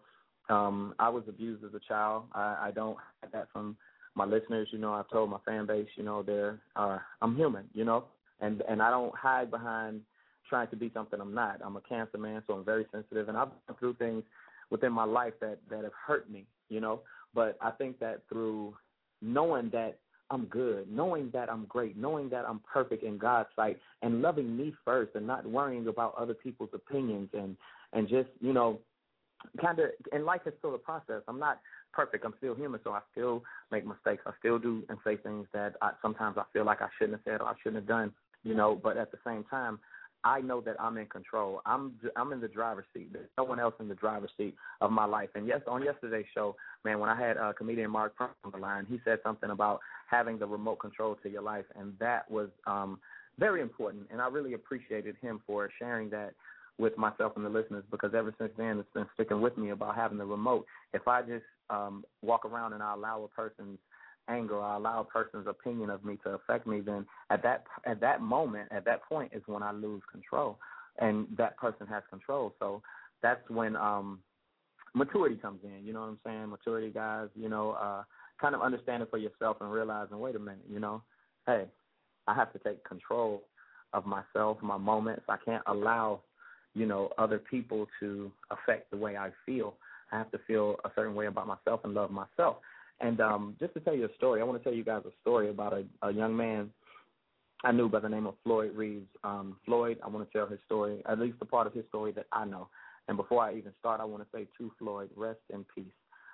I was abused as a child. I don't have that from my listeners. You know, I've told my fan base, you know, I'm human, you know, and I don't hide behind trying to be something I'm not. I'm a Cancer man, so I'm very sensitive, and I've gone through things within my life that have hurt me, you know. But I think that through knowing that I'm good, knowing that I'm great, knowing that I'm perfect in God's sight, and loving me first and not worrying about other people's opinions, and just, you know, kind of, and life is still a process. I'm not perfect. I'm still human, so I still make mistakes. I still do and say things that sometimes I feel like I shouldn't have said or I shouldn't have done, you know. But at the same time, I know that I'm in control. I'm in the driver's seat. There's no one else in the driver's seat of my life. And yes, on yesterday's show, man, when I had comedian Mark Crump on the line, he said something about having the remote control to your life, and that was very important. And I really appreciated him for sharing that with myself and the listeners, because ever since then it's been sticking with me about having the remote. If I just walk around and I allow a person's anger, or I allow a person's opinion of me to affect me, then at that moment, at that point is when I lose control, and that person has control. So that's when maturity comes in. You know what I'm saying? Maturity, guys. You know, kind of understanding for yourself and realizing, wait a minute, you know, hey, I have to take control of myself, my moments. I can't allow, you know, other people to affect the way I feel. I have to feel a certain way about myself and love myself. And just to tell you a story, I want to tell you guys a story about a young man I knew by the name of Floyd Reeves. Floyd, I want to tell his story, at least the part of his story that I know. And before I even start, I want to say to Floyd, rest in peace.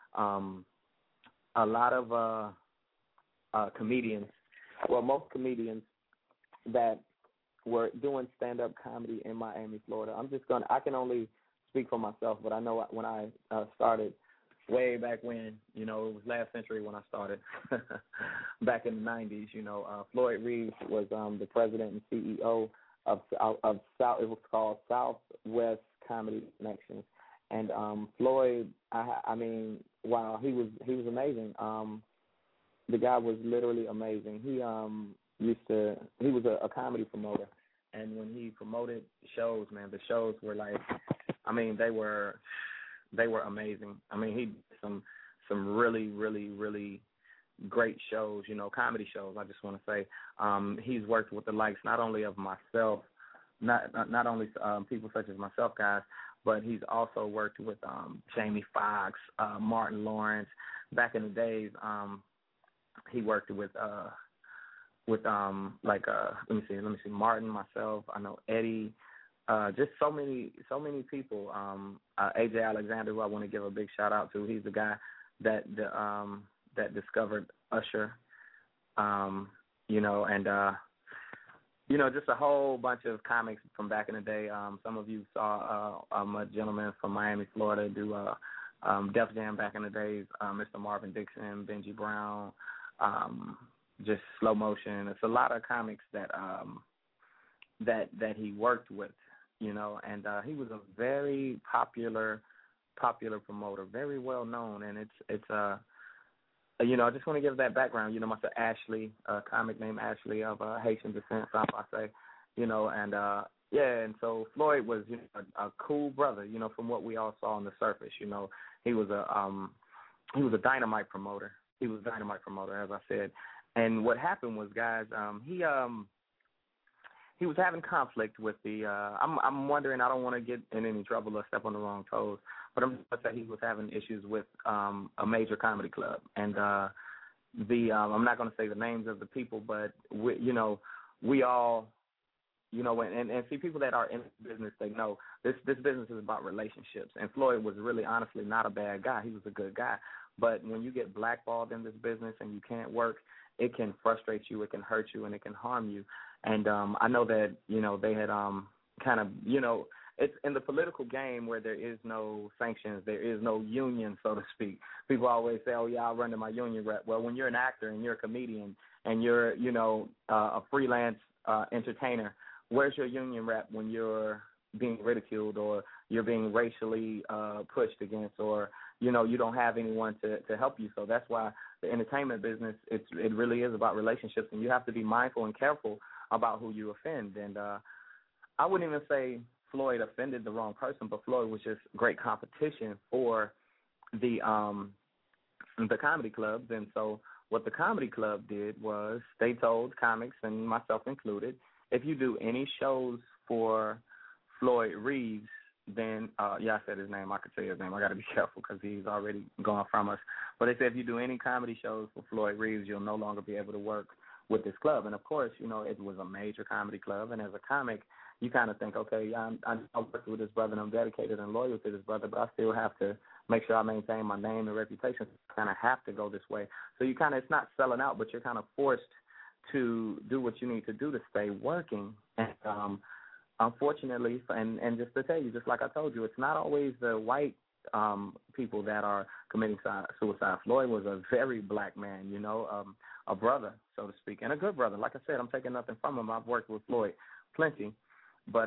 A lot of comedians, well, most comedians that were doing stand-up comedy in Miami, Florida, I can only speak for myself, but I know when I started way back when, you know, it was last century when I started, back in the 90s, you know, Floyd Reeves was the president and CEO of South, it was called Southwest Comedy Connections. And Floyd, I mean, wow, he was amazing. The guy was literally amazing. He was a comedy promoter, and when he promoted shows, man, the shows were like, I mean, they were amazing. I mean, he did some really, really, really great shows, comedy shows. I just want to say he's worked with the likes not only of myself, not only people such as myself, guys, but he's also worked with Jamie Foxx, Martin Lawrence. Back in the days, he worked with let me see, Martin, myself. I know Eddie. Just so many people. AJ Alexander, who I want to give a big shout out to. He's the guy that discovered Usher. Just a whole bunch of comics from back in the day. Some of you saw a gentleman from Miami, Florida, do Def Jam back in the days. Mr. Marvin Dixon, Benji Brown, just Slow Motion. It's a lot of comics that he worked with. And he was a very popular promoter, very well known, and it's I just want to give that background. Myself, Ashley, a comic named Ashley of Haitian descent, South I say, and so Floyd was a cool brother, from what we all saw on the surface. He was a dynamite promoter. He was a dynamite promoter, as I said. And what happened was, guys, he was having conflict with the. I'm wondering. I don't want to get in any trouble or step on the wrong toes, but I'm just going to say he was having issues with a major comedy club, and I'm not going to say the names of the people, but we all, and see, people that are in the business, they know this business is about relationships, and Floyd was really, honestly, not a bad guy. He was a good guy, but when you get blackballed in this business and you can't work, it can frustrate you, it can hurt you, and it can harm you. And I know that, they had kind of, it's in the political game where there is no sanctions, there is no union, so to speak. People always say, oh, yeah, I'll run to my union rep. Well, when you're an actor and you're a comedian and you're, a freelance entertainer, where's your union rep when you're being ridiculed or you're being racially pushed against, or, you don't have anyone to help you? So that's why the entertainment business, it really is about relationships, and you have to be mindful and careful about who you offend. And I wouldn't even say Floyd offended the wrong person, but Floyd was just great competition for the comedy clubs. And so what the comedy club did was they told comics, and myself included, if you do any shows for Floyd Reeves, then, I said his name. I could say his name. I got to be careful because he's already gone from us. But they said if you do any comedy shows for Floyd Reeves, you'll no longer be able to work with this club. And, of course, it was a major comedy club. And as a comic, you kind of think, okay, I work with this brother and I'm dedicated and loyal to this brother, but I still have to make sure I maintain my name and reputation. I kind of have to go this way. So you kind of, it's not selling out, but you're kind of forced to do what you need to do to stay working. And unfortunately, and just to tell you, just like I told you, it's not always the white people that are committing suicide. Floyd was a very black man, a brother, so to speak, and a good brother. Like I said, I'm taking nothing from him. I've worked with Floyd plenty. But,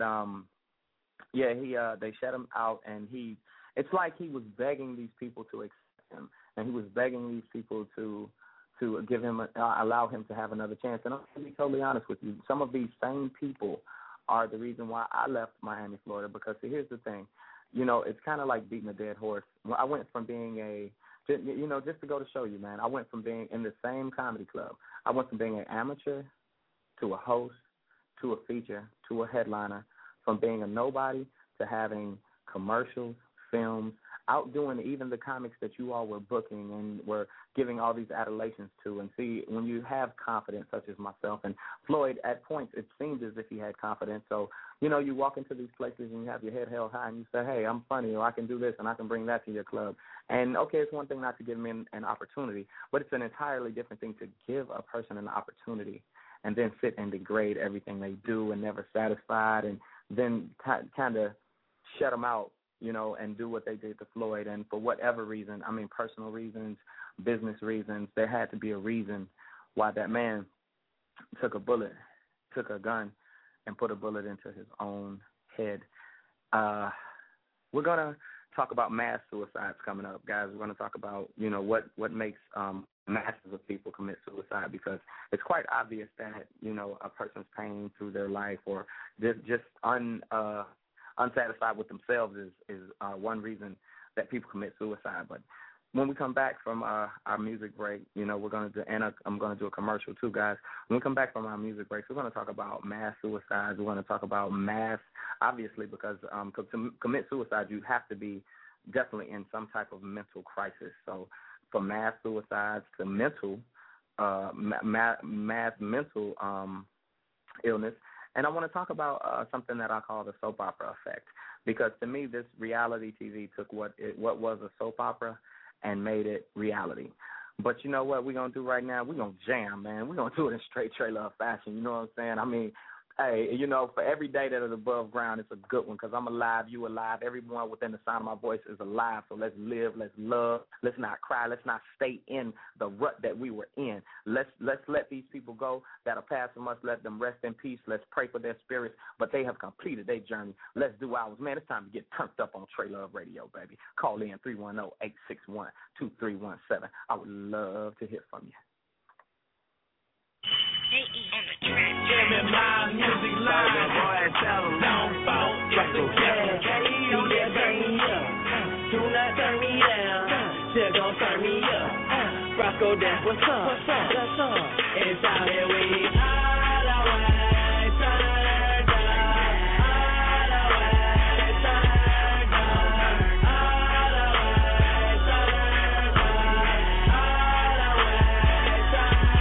they shut him out, and it's like he was begging these people to accept him, and he was begging these people to give him, allow him to have another chance. And I'm going to be totally honest with you. Some of these same people are the reason why I left Miami, Florida, because, see, here's the thing. It's kind of like beating a dead horse. I went from being just to go to show you, man, I went from being in the same comedy club. I went from being an amateur to a host to a feature to a headliner, from being a nobody to having commercials, films, outdoing even the comics that you all were booking and were giving all these adulations to. And see, when you have confidence, such as myself, and Floyd, at points, it seemed as if he had confidence. So, you walk into these places and you have your head held high and you say, hey, I'm funny, or I can do this and I can bring that to your club. And, okay, it's one thing not to give them an opportunity, but it's an entirely different thing to give a person an opportunity and then sit and degrade everything they do and never satisfied, and then kind of shut them out, and do what they did to Floyd. And for whatever reason, personal reasons, business reasons, there had to be a reason why that man took a gun, and put a bullet into his own head. We're going to talk about mass suicides coming up, guys. We're going to talk about, what makes masses of people commit suicide, because it's quite obvious that, a person's pain through their life or just unsatisfied with themselves is one reason that people commit suicide. But when we come back from our music break, we're going to do, and I'm going to do a commercial too, guys. When we come back from our music breaks, we're going to talk about mass suicides. We're going to talk about mass, obviously, because to commit suicide, you have to be definitely in some type of mental crisis. So from mass suicides to mental, mass mental illness. And I want to talk about something that I call the soap opera effect, because to me, this reality TV took what was a soap opera and made it reality. But you know what we're going to do right now? We're going to jam, man. We're going to do it in straight trailer fashion. You know what I'm saying? I mean, hey, for every day that is above ground, it's a good one, because I'm alive, you alive. Everyone within the sound of my voice is alive. So let's live, let's love, let's not cry, let's not stay in the rut that we were in. Let's let these people go that are passing us. Let them rest in peace. Let's pray for their spirits, but they have completed their journey. Let's do ours. Man, it's time to get turned up on Trey Love Radio, baby. Call in 310-861-2317. I would love to hear from you. Jamming my music line, boy, tell them don't fall. Drop the gas, don't that turn me up. Do not turn me down, still gon' turn me up. Rocco, that's what's up. It's out here we all the way turned up. All the way turned up. All the way turned up. All the way turned up.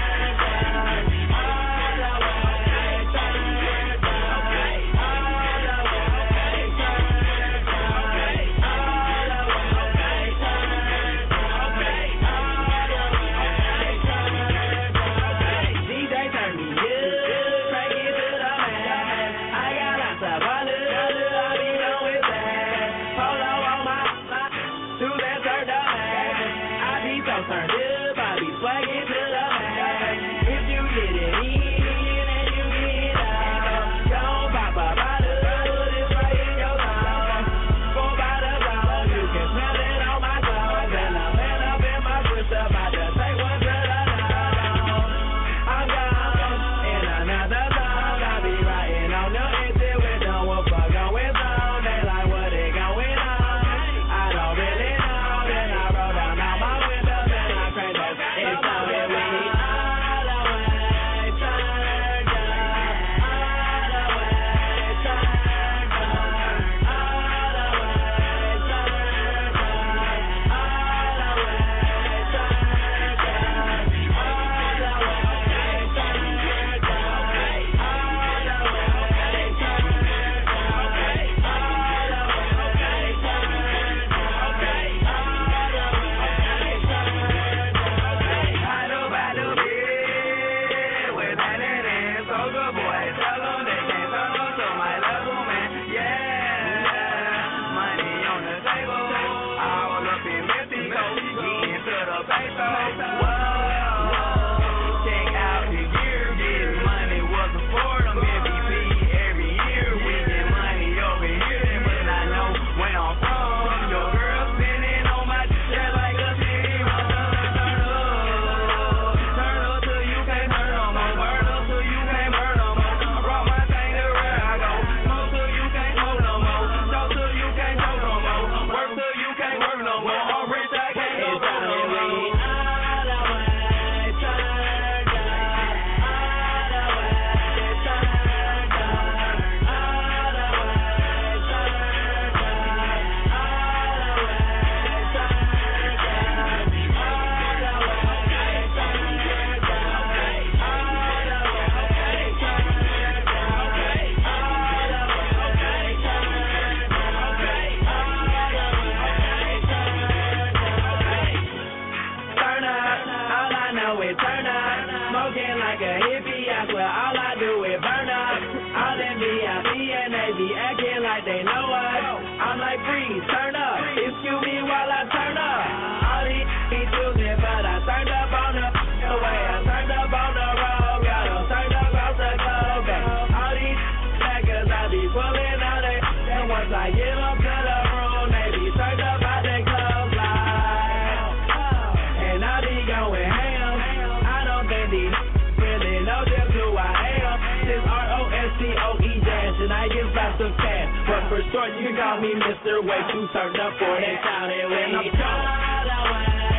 But for short, you can call me Mr. Way too turned up for that sound. And when I'm turned away.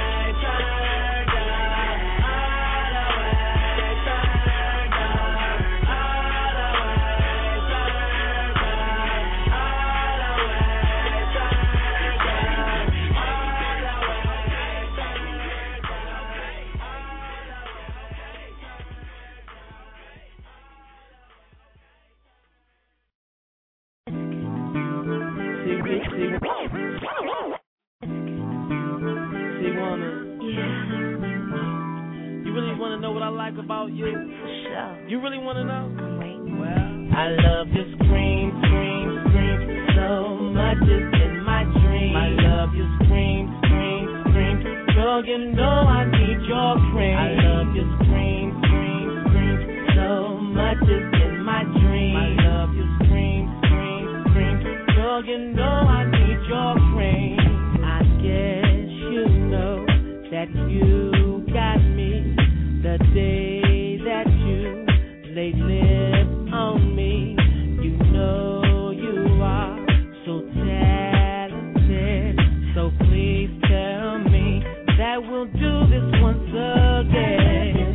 what I like about you? For sure. You really want to know? I'm waiting. Well, I love your scream, scream, scream. So much is in my dream. I love your scream, scream, scream. Girl, you know I need your cream. I love your scream, scream, scream. So much is in my dream. I love your scream, scream, scream. Girl, you know I need your cream. I guess you know that you got me the day that you laid lips on me. You know you are so talented, so please tell me that we'll do this once again.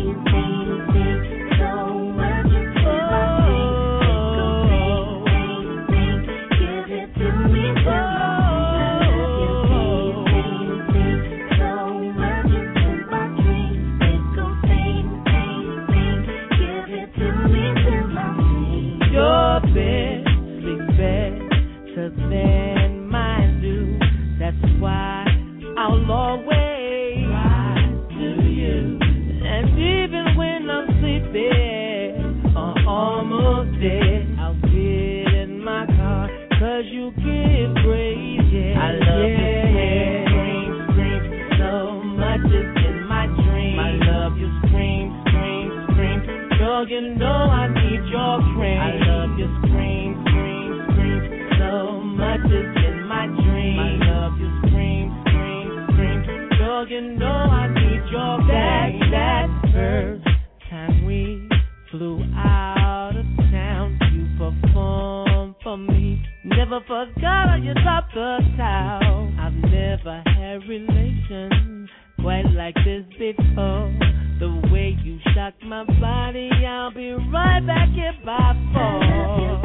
Than mine do. That's why I'll always ride to you. And even when I'm sleeping or almost dead, I'll get in my car, 'cause you get crazy. I love your scream, scream. So much is in my dream. I love your scream, scream, scream. Girl, you know I need your cream. I love your scream, scream, scream. So much is in my dream. I love you, scream, scream, scream. Girl, you know I need your cream. That first time we flew out of town, you performed for me. Never forgot how you dropped the towel. I've never had relations quite like this before. The way you shocked my body, I'll be right back here by 4.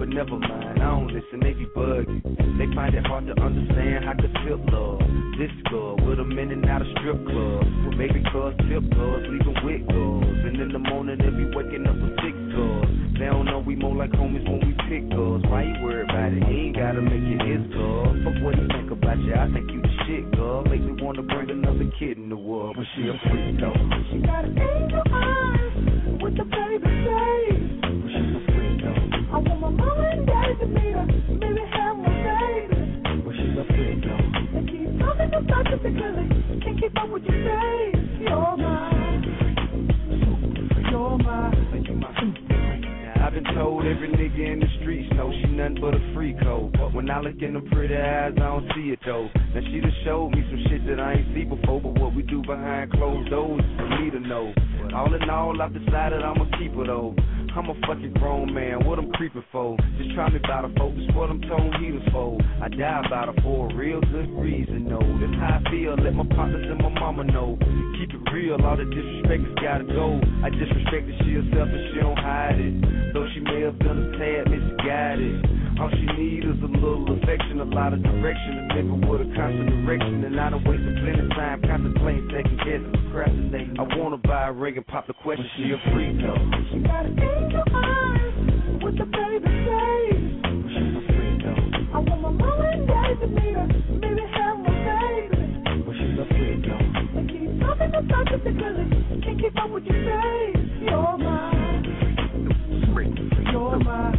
but never mind, I don't listen, they be bugging. They find it hard to understand how to tip love. This girl with a minute out of strip clubs. Maybe cuz tip girls, leaving with girls. And in the morning they be waking up with six girls. They don't know we more like homies when we pick girls. Why you worried about it? He ain't gotta make it his girl. Fuck what he think about you, I think you the shit, girl. Make me wanna bring another kid in the world, but she a freak though. She got angel eyes with the baby face. But she's a freak though. I want my mama and daddy to meet her, maybe have my baby. But she's a freak though. They keep talking about you because they can't keep up with your face. You're mine. You're mine. I've been told every nigga in the streets know she nothing but a freak hoe. But when I look in them pretty eyes, I don't see it though. Now she done showed me some shit that I ain't see before, but what we do behind closed doors is for me to know. All in all, I've decided I'ma keep her though. I'm a fucking grown man, what I'm creeping for? Just try me about her, folks, what I'm told heaters for. I die about her for a real good reason, no. That's how I feel, let my partners and my mama know. Keep it real, all the disrespect has gotta go. I disrespect that she herself and she don't hide it. Though she may have been a tad misguided. All she need is a little affection, a lot of direction, a nigga with a constant direction. And I done wasted plenty of time contemplating, taking care of procrastinating. I wanna buy a ring and pop the question, she a freak though. She got angel eyes with the baby face. She's a freak though. I want my mama and daddy to meet her, maybe have my baby. But she's a freak though. They keep talking about you because they can't keep up with your face. You're mine. You're mine.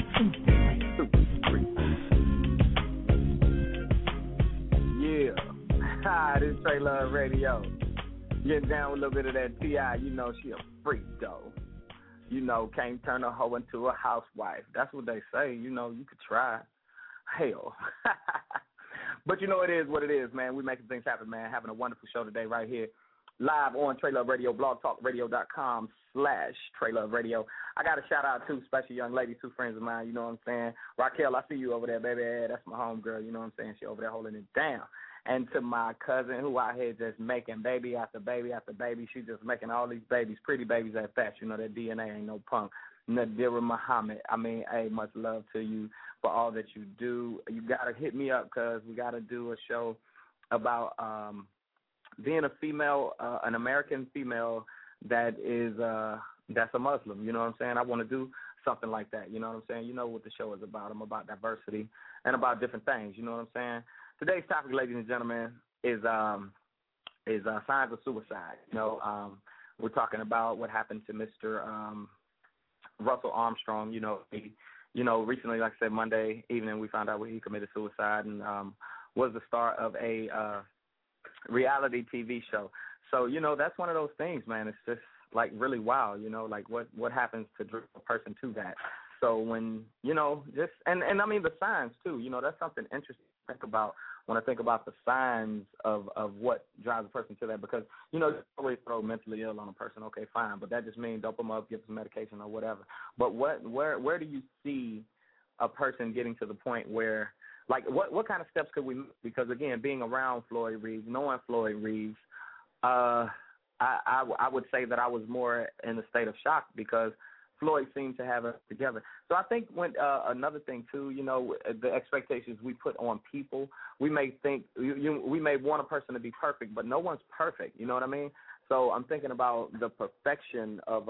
Yeah. Hi, this is Trey Love Radio. Getting down with a little bit of that T.I. You know she a freak, though. You know, can't turn a hoe into a housewife. That's what they say. You know, you could try. Hell. But you know it is what it is, man. We're making things happen, man. Having a wonderful show today right here. Live on Trey Love Radio, blogtalkradio.com/Trey Love Radio. I got a shout out to special young ladies, two friends of mine, you know what I'm saying? Raquel, I see you over there, baby. That's my homegirl, you know what I'm saying? She over there holding it down. And to my cousin who out here just making baby after baby after baby. She just making all these babies, pretty babies at that. You know, that DNA ain't no punk. Nadira Muhammad. I mean, hey, much love to you for all that you do. You got to hit me up because we got to do a show about being a female, an American female that is that's a Muslim. You know what I'm saying? I want to do something like that. You know what I'm saying? You know what the show is about. I'm about diversity and about different things. You know what I'm saying? Today's topic, ladies and gentlemen, is signs of suicide. You know, we're talking about what happened to Mr. Russell Armstrong. You know, recently, like I said, Monday evening, we found out he committed suicide and was the star of a reality TV show. So, you know, that's one of those things, man. It's just like really wild, you know, like what happens to drive a person to that. So when, you know, just and I mean the signs too, you know, that's something interesting to think about when I think about the signs of what drives a person to that, because, you know, you always throw mentally ill on a person, okay, fine, but that just means dope them up, give them medication or whatever. But where do you see a person getting to the point where, like, what kind of steps could we make? Because, again, being around Floyd Reeves, knowing Floyd Reeves, I would say that I was more in a state of shock because Floyd seemed to have it together. So I think when another thing, too, you know, the expectations we put on people, we may think we may want a person to be perfect, but no one's perfect. You know what I mean? So I'm thinking about the perfection of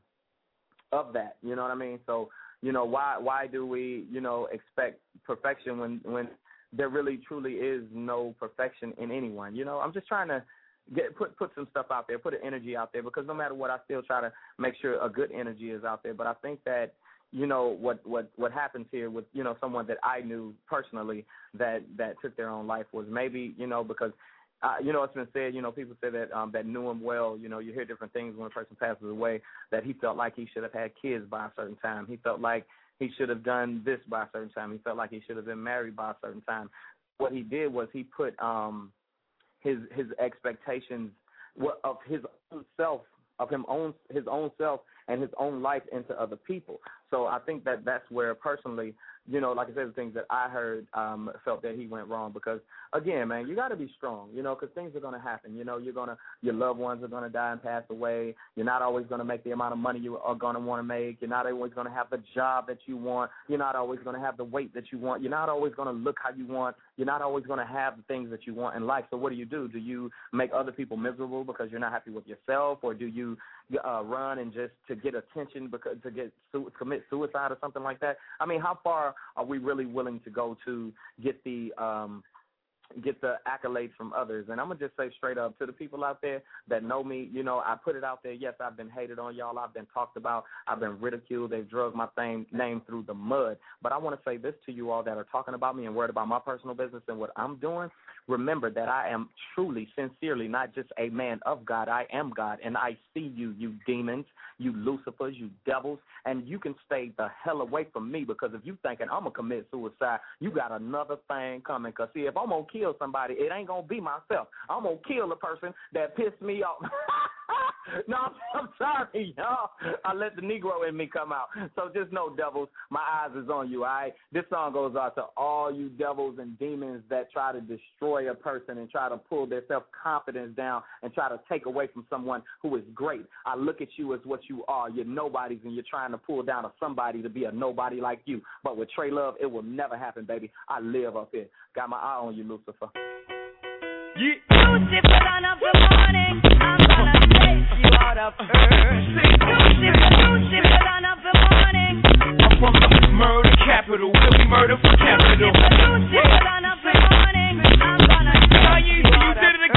that. You know what I mean? So, you know, why do we, you know, expect perfection when there really truly is no perfection in anyone? You know, I'm just trying to put some stuff out there, put an energy out there, because no matter what, I still try to make sure a good energy is out there. But I think that, you know, what happens here with, you know, someone that I knew personally that took their own life was maybe, you know, because you know, it's been said, you know, people say that that knew him well. You know, you hear different things when a person passes away, that he felt like he should have had kids by a certain time. He felt like he should have done this by a certain time. He felt like he should have been married by a certain time. What he did was he put his expectations of his own self, his own self and his own life into other people. So I think that's where personally, you know, like I said, the things that I heard felt that he went wrong because, again, man, you got to be strong, you know, because things are going to happen. You know, your loved ones are going to die and pass away. You're not always going to make the amount of money you are going to want to make. You're not always going to have the job that you want. You're not always going to have the weight that you want. You're not always going to look how you want. You're not always going to have the things that you want in life. So what do? Do you make other people miserable because you're not happy with yourself, or do you run and just to get attention because commit suicide or something like that? I mean, how far are we really willing to go to get the accolades from others? And I'm going to just say straight up to the people out there that know me, you know, I put it out there. Yes, I've been hated on, y'all. I've been talked about. I've been ridiculed. They've drugged my name through the mud. But I want to say this to you all that are talking about me and worried about my personal business and what I'm doing. Remember that I am truly, sincerely, not just a man of God. I am God, and I see you, you demons, you Lucifers, you devils, and you can stay the hell away from me because if you thinking I'm going to commit suicide, you got another thing coming. Because, see, if I'm going to kill somebody, it ain't going to be myself. I'm going to kill a person that pissed me off. No, I'm sorry, y'all. I let the Negro in me come out. So just know, devils, my eyes is on you, all right? This song goes out to all you devils and demons that try to destroy a person and try to pull their self-confidence down and try to take away from someone who is great. I look at you as what you are. You're nobodies, and you're trying to pull down a somebody to be a nobody like you. But with Trey Love, it will never happen, baby. I live up here. Got my eye on you, Lucifer. Yeah. Lucifer, son of the morning, I'm gonna take you out of earth. Lucifer, son of the morning, I'm from the murder capital, will we murder for capital? Lucifer, son of the morning, I'm gonna take you out of earth.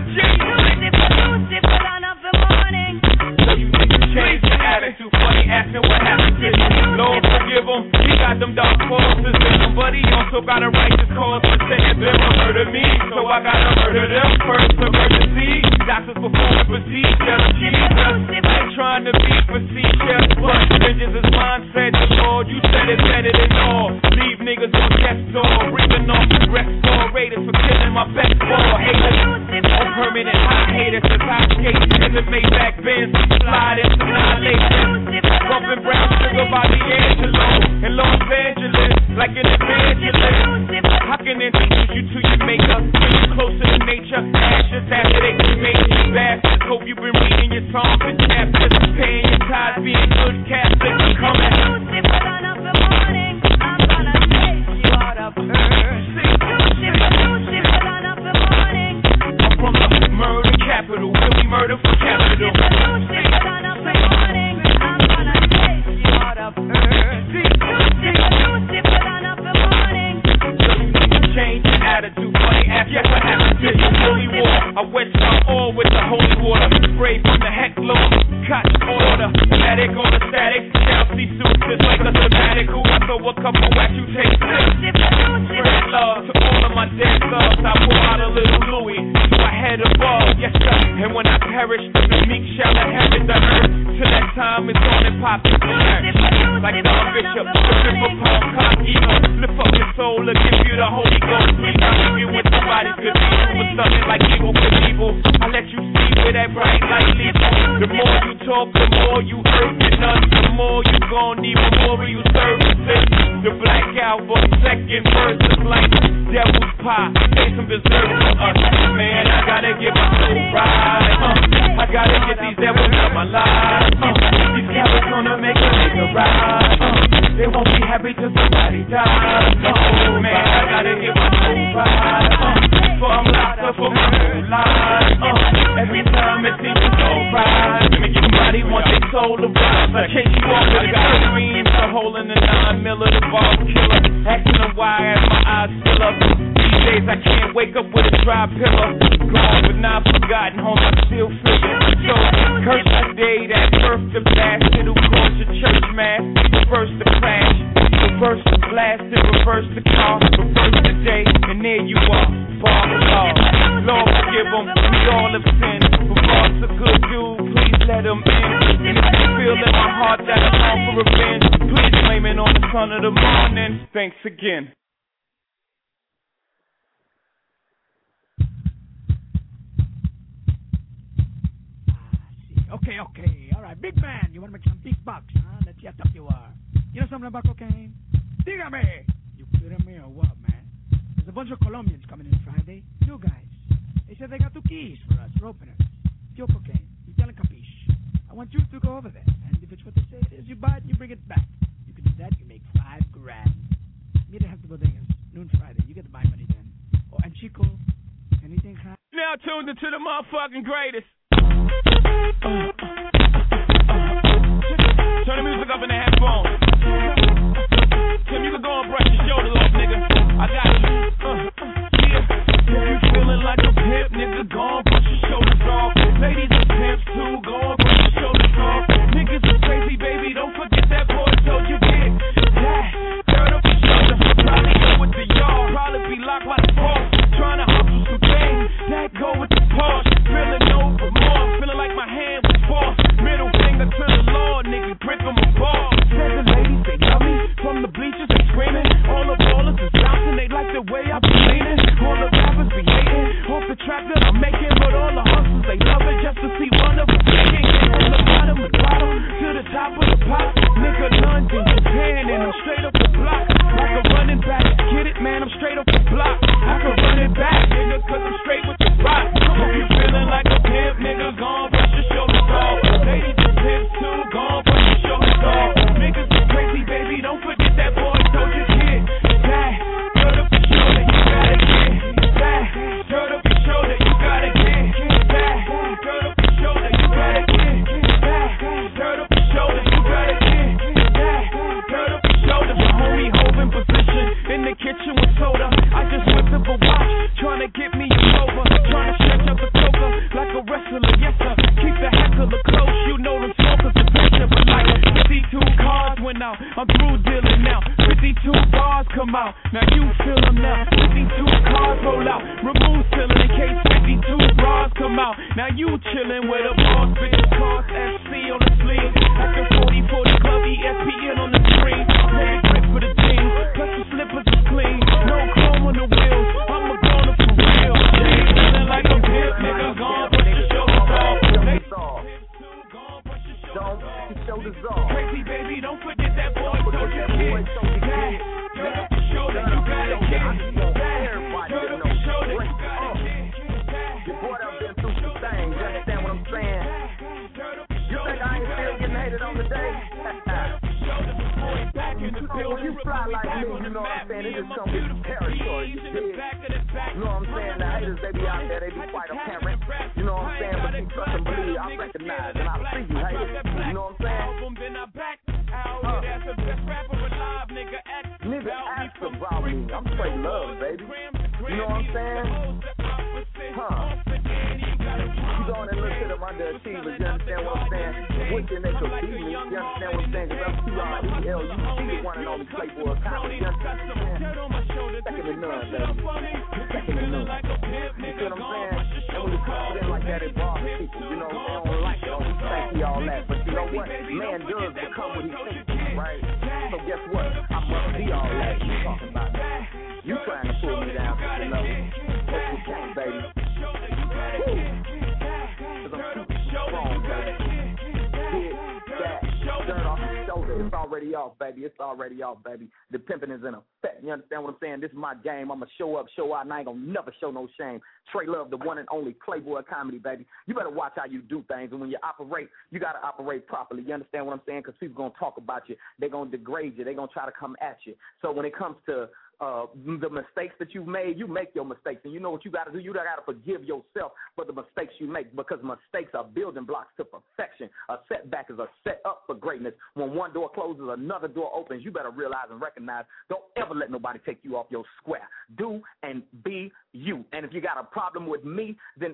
Lucifer, son of the morning. So you need to change your attitude, funny asking what happened to you. Lord forgive him, he got them dark forces in him, but he also got a righteous cause to say that they will murder me. So I gotta murder them first, emergency. Doctors performing procedures, Jesus. Ain't trying to be facetious, but vengeance is mine, said the Lord. You said it better than all. Leave niggas on death door, breathing off rest for raiders for killing my best ball. Haters, on permanent high haters, as I skate in the Maybach Benz, slide into annihilation. Bumping brown sugar by D'Angelo in Los Angeles, like an evangelist. I can introduce you to your maker, bring you closer to nature. Ashes after they cremate you bastards. Hope you've been reading your songs and chapters, paying your tithes, being good Catholic. Coming. Lucifer, son of the morning, I'm gonna take you out of earth. Lucifer, son of the morning, I'm from the murder capital, will we murder for capital? Lucifer, son of the morning, I'm gonna take you out of earth. Lucifer, son of the morning. So you need to change your attitude, funny ask what happened to you. Holy war, I wet my all with the holy water. Spray from the heck low, catch order. Static on the static, Chelsea suits just like a sabbatical. I throw a couple at you, take six. Spread love to all of my dead loves. I pour out a little Louis, so I head above, yes sir. And when I perish, the meek shall inherit the earth. Till that time is on and popping like Don Bishop, looking for Paul Cockino. Lift up your soul and give you the Holy Ghost. Please don't give you with somebody good evil with something like evil for evil. I let you see where that bright light leads you. The more you talk, the more you hurt your nuts. The more you gon' need memorial services. The Black Album, second verse is like devil's pie. Say some dessert for us. Man, I gotta get my soul right. I gotta get these devils out my life. These cowards gonna make a nigga ride. They won't be happy till somebody dies. Oh man, I gotta get my soul right. For I'm locked up for my whole life. Every time it seems to go right. Somebody wants their soul to rise. I chase you off with a scream. The hole in the 9 miller, the ball killer. Asking them why as my eyes fill up. These days I can't wake up with a dry pillow. Gone but not forgotten, home I still feel it. So curse the day that birthed the bastard who caused your church mass. Reverse the crash, reverse the blast, and reverse the car, reverse the day, and there you are, bar of law. Lord forgive them, we all have sinned. But God's a good dude, please let him in. And if you feel in my heart that I long for revenge, please blame it on the sun of the morning. Thanks again. Okay. All right, big man. You want to make some big bucks, huh? Let's see how tough you are. You know something about cocaine? Dígame! You kidding me or what, man? There's a bunch of Colombians coming in Friday. New guys. They said they got 2 keys for us, for openers. Pure cocaine. You tell them capiche. I want you to go over there. And if it's what they say it is, you buy it and you bring it back. You can do that, you make $5 grand. Meet at the bodegas. Noon Friday. You get the buy money then. Oh, and Chico, anything hot? Now tuned into the motherfucking greatest. Turn the music up in the headphones. Tim, you can go and brush your shoulders off, nigga. I got you. Yeah. If you feeling like a pimp, nigga, go and brush your shoulders off. Ladies are pimps too, go and brush your shoulders off. Niggas are crazy, baby, don't forget that boy told you get. Yeah, turn up your shoulder. Probably go with the yard. Probably be locked by the boss. Trying to hustle some things. That go with the Porsche. Feeling no remorse. Feeling like my hand was forced. Middle finger to the Lord, nigga, prick him apart. Said the ladies, they love me. From the bleachers, they screaming. All the ballers is bouncing. They like the way I be leaning. All the rappers be hating. Off the track that I'm making. But all the hustlers, they love it just to see one of them kicking. From the bottom to the top of the pot. Nigga, London, Japan, and I'm straight up the block. Like a running back. Get it, man, I'm straight up the block. I can run it back, nigga, cause I'm straight with the rock. If you feeling like a pimp, nigga, gon' brush your shoulders off. Ladies are pimps too, gon' brush your shoulders off. Niggas are crazy, baby, don't forget that boy told you kid. That, turn up your shoulder, you gotta get. That, turn up your shoulder, you gotta get. That, turn up your shoulder, you gotta get. That, turn up your shoulder, you gotta get. That, turn up your shoulder. The homie Hov in position in the kitchen with soda. I just whipped up a watch, trying to get me a Rover, trying to stretch out the coca like a wrestler, yes sir. Keep the heckler close, you know them smokers the picture, but like 52 cars went out, I'm through dealing now. 52 bars come out, now you feel them now. 52 cars roll out, remove ceiling in case 52 bras come out. Now you chillin' with a boss, bitch, cars SC on the sleeve, like a 40-40 club, ESPN on the screen. Play a grip for the team, plus the slippers are clean, no chrome on the wheels. I'm a goner for real. Nigga feeling like a pimp, nigga, gon' brush your shoulders off. Don't put your shoulders off. Crazy baby, don't forget that boy told you kid. Turn up your shoulder, you gotta get. Turn up your shoulder, you gotta get. Your boy done been through some things. You understand what I'm saying? You think I ain't still getting hated on the day? When you fly like me, you know what I'm saying? It just comes with the territory. You dig? You know what I'm saying? The haters, they be out there, they be quite apparent. You know what I'm saying? But you trust and believe, I recognize and I see you, haters. You know what I'm saying? Nigga, ask about me. I'm straight love, baby. You know what I'm saying? You go on and look at them underachievers, you understand what I'm saying? Wishing they could beat me, you understand what I'm saying? Because I'm T-R-E-L, you see the one and only Playboy comedy, you understand what I'm saying? Second to none, baby. Second to none. You see what I'm saying? And when you come in like that, it bothers people, you know, they don't like it, don't thank you all that. But you know what? Man does become what he thinks, right? So guess what? I must be all that you talking about. You trying to pull me down to the level. But you can't, baby. It's already off, baby. It's already off, baby. The pimping is in effect. You understand what I'm saying? This is my game. I'm going to show up, show out, and I ain't going to never show no shame. Trey Love, the one and only Playboy comedy, baby. You better watch how you do things. And when you operate, you got to operate properly. You understand what I'm saying? Because people going to talk about you. They're going to degrade you. They're going to try to come at you. So when it comes to the mistakes that you've made, you make your mistakes. And you know what you got to do? You got to forgive yourself for the mistakes you make, because mistakes are building blocks to perfection. A setback is a set up for greatness. When one door closes, another door opens. You better realize and recognize, don't ever let nobody take you off your square. Do and be you. And if you got a problem with me, then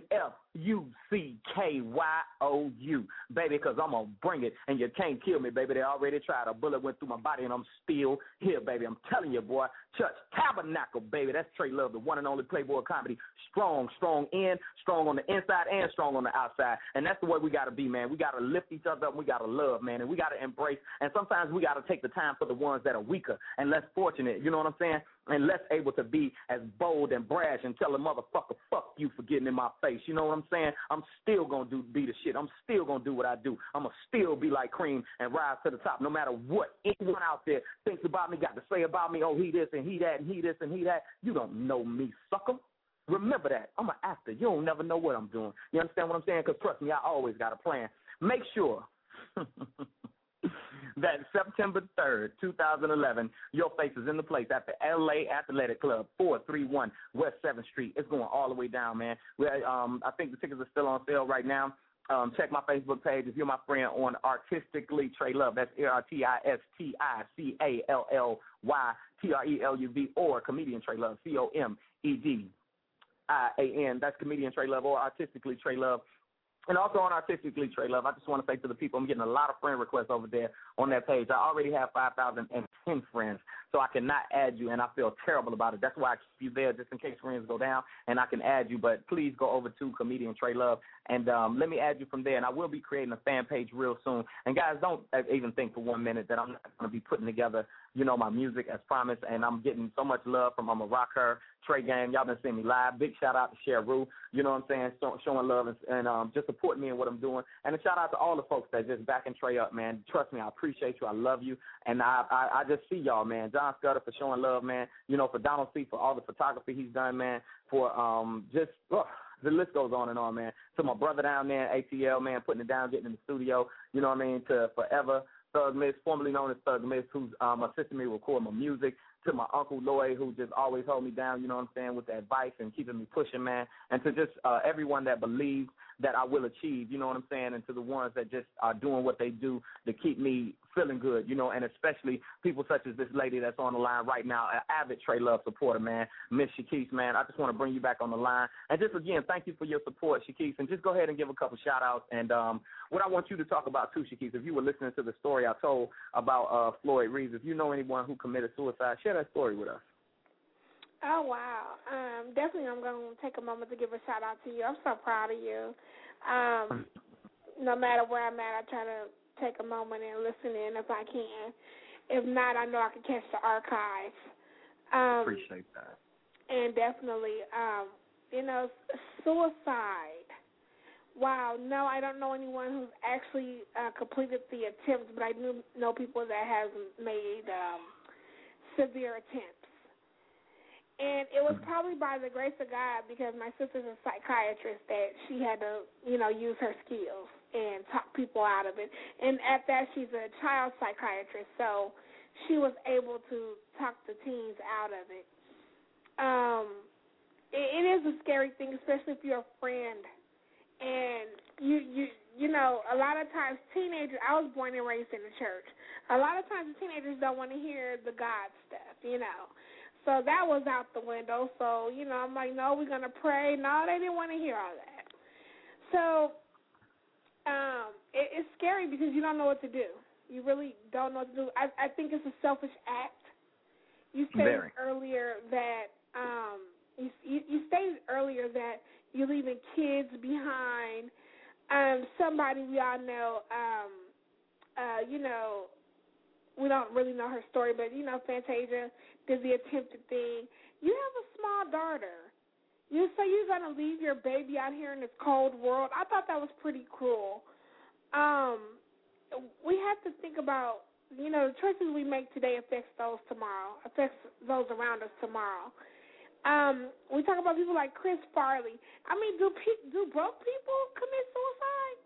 F-U-C-K-Y-O-U, baby, because I'm going to bring it. And you can't kill me, baby. They already tried. A bullet went through my body, and I'm still here, baby. I'm telling you, boy. Church Tabernacle, baby. That's Trey Love, the one and only Playboy comedy. Strong in, strong on the inside, and strong on the outside. And that's the way we got to be, man. We got to lift each other up, and we got to love, man. And we got to embrace. And sometimes we got to take the time for the ones that are weaker and less fortunate. You know what I'm saying? and less able to be as bold and brash and tell a motherfucker, fuck you for getting in my face. You know what I'm saying? I'm still going to be the shit. I'm still going to do what I do. I'm going to still be like Cream and rise to the top no matter what anyone out there thinks about me, got to say about me. Oh, he this and he that and he this and he that. You don't know me, sucker. Remember that. I'm an actor. You don't never know what I'm doing. You understand what I'm saying? Because trust me, I always got a plan. Make sure that September 3rd, 2011, your face is in the place at the LA Athletic Club, 431 West 7th Street. It's going all the way down, man. I think the tickets are still on sale right now. Check my Facebook page if you're my friend on Artistically Trey Love. That's ARTISTICALLYTRELUV or Comedian Trey Love, COMEDIAN. That's Comedian Trey Love or Artistically Trey Love. And also on Artistically Trey Love, I just want to say to the people, I'm getting a lot of friend requests over there on that page. I already have 5,010 friends, so I cannot add you, and I feel terrible about it. That's why I keep you there just in case friends go down, and I can add you. But please go over to Comedian Trey Love, and let me add you from there. And I will be creating a fan page real soon. And, guys, don't even think for 1 minute that I'm not going to be putting together, my music as promised. And I'm getting so much love from I'ma Rock Her, Trey Gang. Y'all been seeing me live. Big shout-out to Cheryl, you know what I'm saying, showing love and just supporting me in what I'm doing. And a shout-out to all the folks that just backing Trey up, man. Trust me, I appreciate you. I love you. And I just see y'all, man. John Scudder for showing love, man. For Donald C. for all the photography he's done, man. For the list goes on, man. To my brother down there, ATL, man, putting it down, getting in the studio, you know what I mean, to Forever Thug Miss, formerly known as Thug Miss, who's assisting me record my music, to my Uncle Lloyd, who just always hold me down, you know what I'm saying, with the advice and keeping me pushing, man, and to just everyone that believes that I will achieve, you know what I'm saying, and to the ones that just are doing what they do to keep me feeling good, and especially people such as this lady that's on the line right now, an avid Trey Love supporter, man, Miss Shakise, man. I just want to bring you back on the line. And just, again, thank you for your support, Shakise, and just go ahead and give a couple shout-outs. And what I want you to talk about, too, Shakise, if you were listening to the story I told about Floyd Reeves, if you know anyone who committed suicide, share that story with us. Oh, wow. Definitely I'm going to take a moment to give a shout-out to you. I'm so proud of you. No matter where I'm at, I try to take a moment and listen in if I can. If not, I know I can catch the archives. Appreciate that. And definitely, suicide. Wow, no, I don't know anyone who's actually completed the attempt, but I do know people that have made severe attempts. And it was probably by the grace of God, because my sister's a psychiatrist, that she had to, use her skills and talk people out of it. And at that, she's a child psychiatrist, so she was able to talk the teens out of it. It is a scary thing, especially if you're a friend. And you know, a lot of times teenagers, I was born and raised in the church. A lot of times the teenagers don't want to hear the God stuff, So that was out the window. So, I'm like, no, we're going to pray. No, they didn't want to hear all that. So it's scary because you don't know what to do. You really don't know what to do. I think it's a selfish act. You stated earlier that you stated earlier that you're leaving kids behind. Somebody we all know, we don't really know her story, but, Fantasia did the attempted thing. You have a small daughter. You say you're going to leave your baby out here in this cold world. I thought that was pretty cruel. We have to think about, the choices we make today affects those around us tomorrow. We talk about people like Chris Farley. I mean, do broke people commit suicide?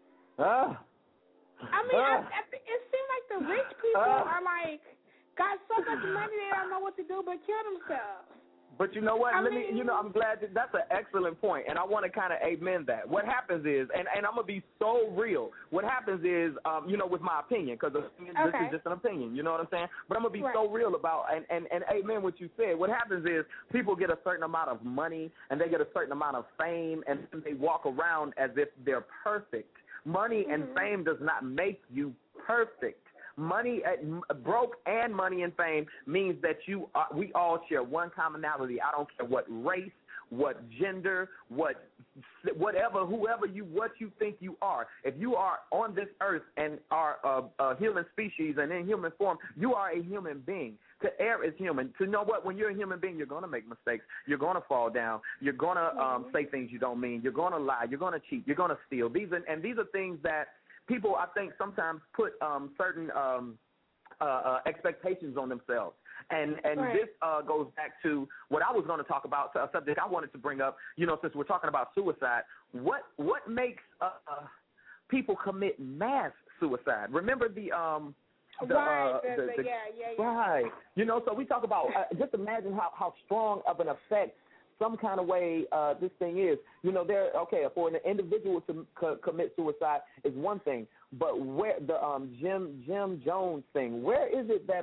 It seems like the rich people are got so much money they don't know what to do but kill themselves. But you know what? I'm glad that's an excellent point, and I want to kind of amen that. What happens is, and I'm going to be so real, what happens is, with my opinion, because this is just an opinion, you know what I'm saying? But I'm going to be so real about, and amen what you said. What happens is people get a certain amount of money, and they get a certain amount of fame, and they walk around as if they're perfect. Money and fame does not make you perfect. Money, broke and money and fame means that we all share one commonality. I don't care what race, what gender, whatever, whoever what you think you are. If you are on this earth and are a human species and in human form, you are a human being. To err is human. To know what, when you're a human being, you're going to make mistakes. You're going to fall down. You're going to say things you don't mean. You're going to lie. You're going to cheat. You're going to steal. These are things that people, I think, sometimes put certain expectations on themselves. And this goes back to what I was going to talk about, a subject I wanted to bring up, since we're talking about suicide. What makes people commit mass suicide? Remember right. So we talk about, just imagine how strong of an effect some kind of way this thing is. For an individual to commit suicide is one thing, but where the Jim Jones thing, where is it that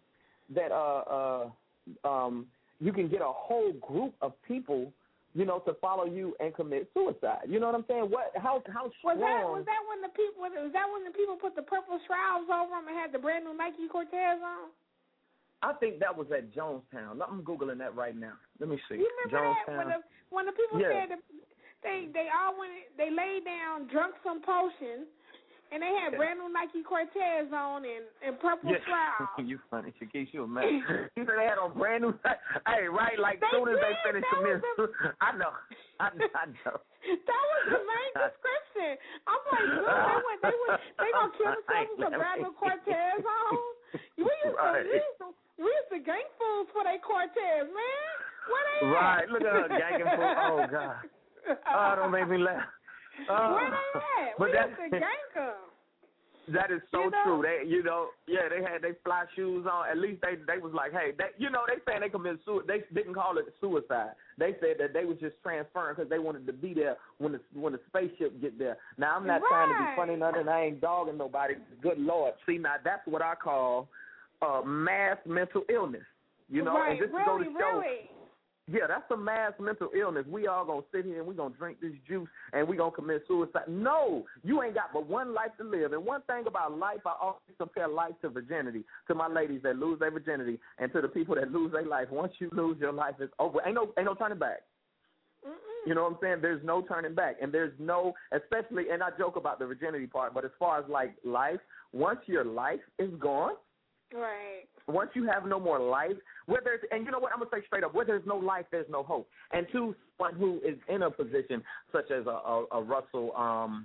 you can get a whole group of people, to follow you and commit suicide? You know what I'm saying? How strong? Was that when the people put the purple shrouds over them and had the brand new Nike Cortez on? I think that was at Jonestown. I'm Googling that right now. Let me see. You remember Jonestown? That when the people said that they all went, they laid down, drunk some potion, and they had brand new Nike Cortez on and purple shrouds. You funny, Shakespeare, you a mess. You said they had on brand new. Hey, right? Like soon as they finished committing, I know. That was the main description. I'm like, look, they gonna kill themselves with brand new Cortez on. We used to gang fools for their Cortez, man. Where they at? Right, look at her ganging fools. Oh God. Oh, don't make me laugh. Where they at? We used to gang them. That is so true. They, they had their fly shoes on. At least they was like, hey, they saying they committed suicide. They didn't call it suicide. They said that they was just transferring because they wanted to be there when the spaceship get there. Now I'm not trying to be funny, nothing. I ain't dogging nobody. Good Lord. See, now that's what I call mass mental illness. Right, and this really, go to show. Really. Yeah, that's a mass mental illness. We all going to sit here and we going to drink this juice and we going to commit suicide. No, you ain't got but one life to live. And one thing about life, I always compare life to virginity, to my ladies that lose their virginity and to the people that lose their life. Once you lose your life, it's over. Ain't no turning back. Mm-mm. You know what I'm saying? There's no turning back. And there's no, especially, and I joke about the virginity part, but as far as like life, once your life is gone, right. Once you have no more life, and you know what, I'm going to say straight up, where there's no life, there's no hope. And to someone who is in a position such as a Russell, Armstrong,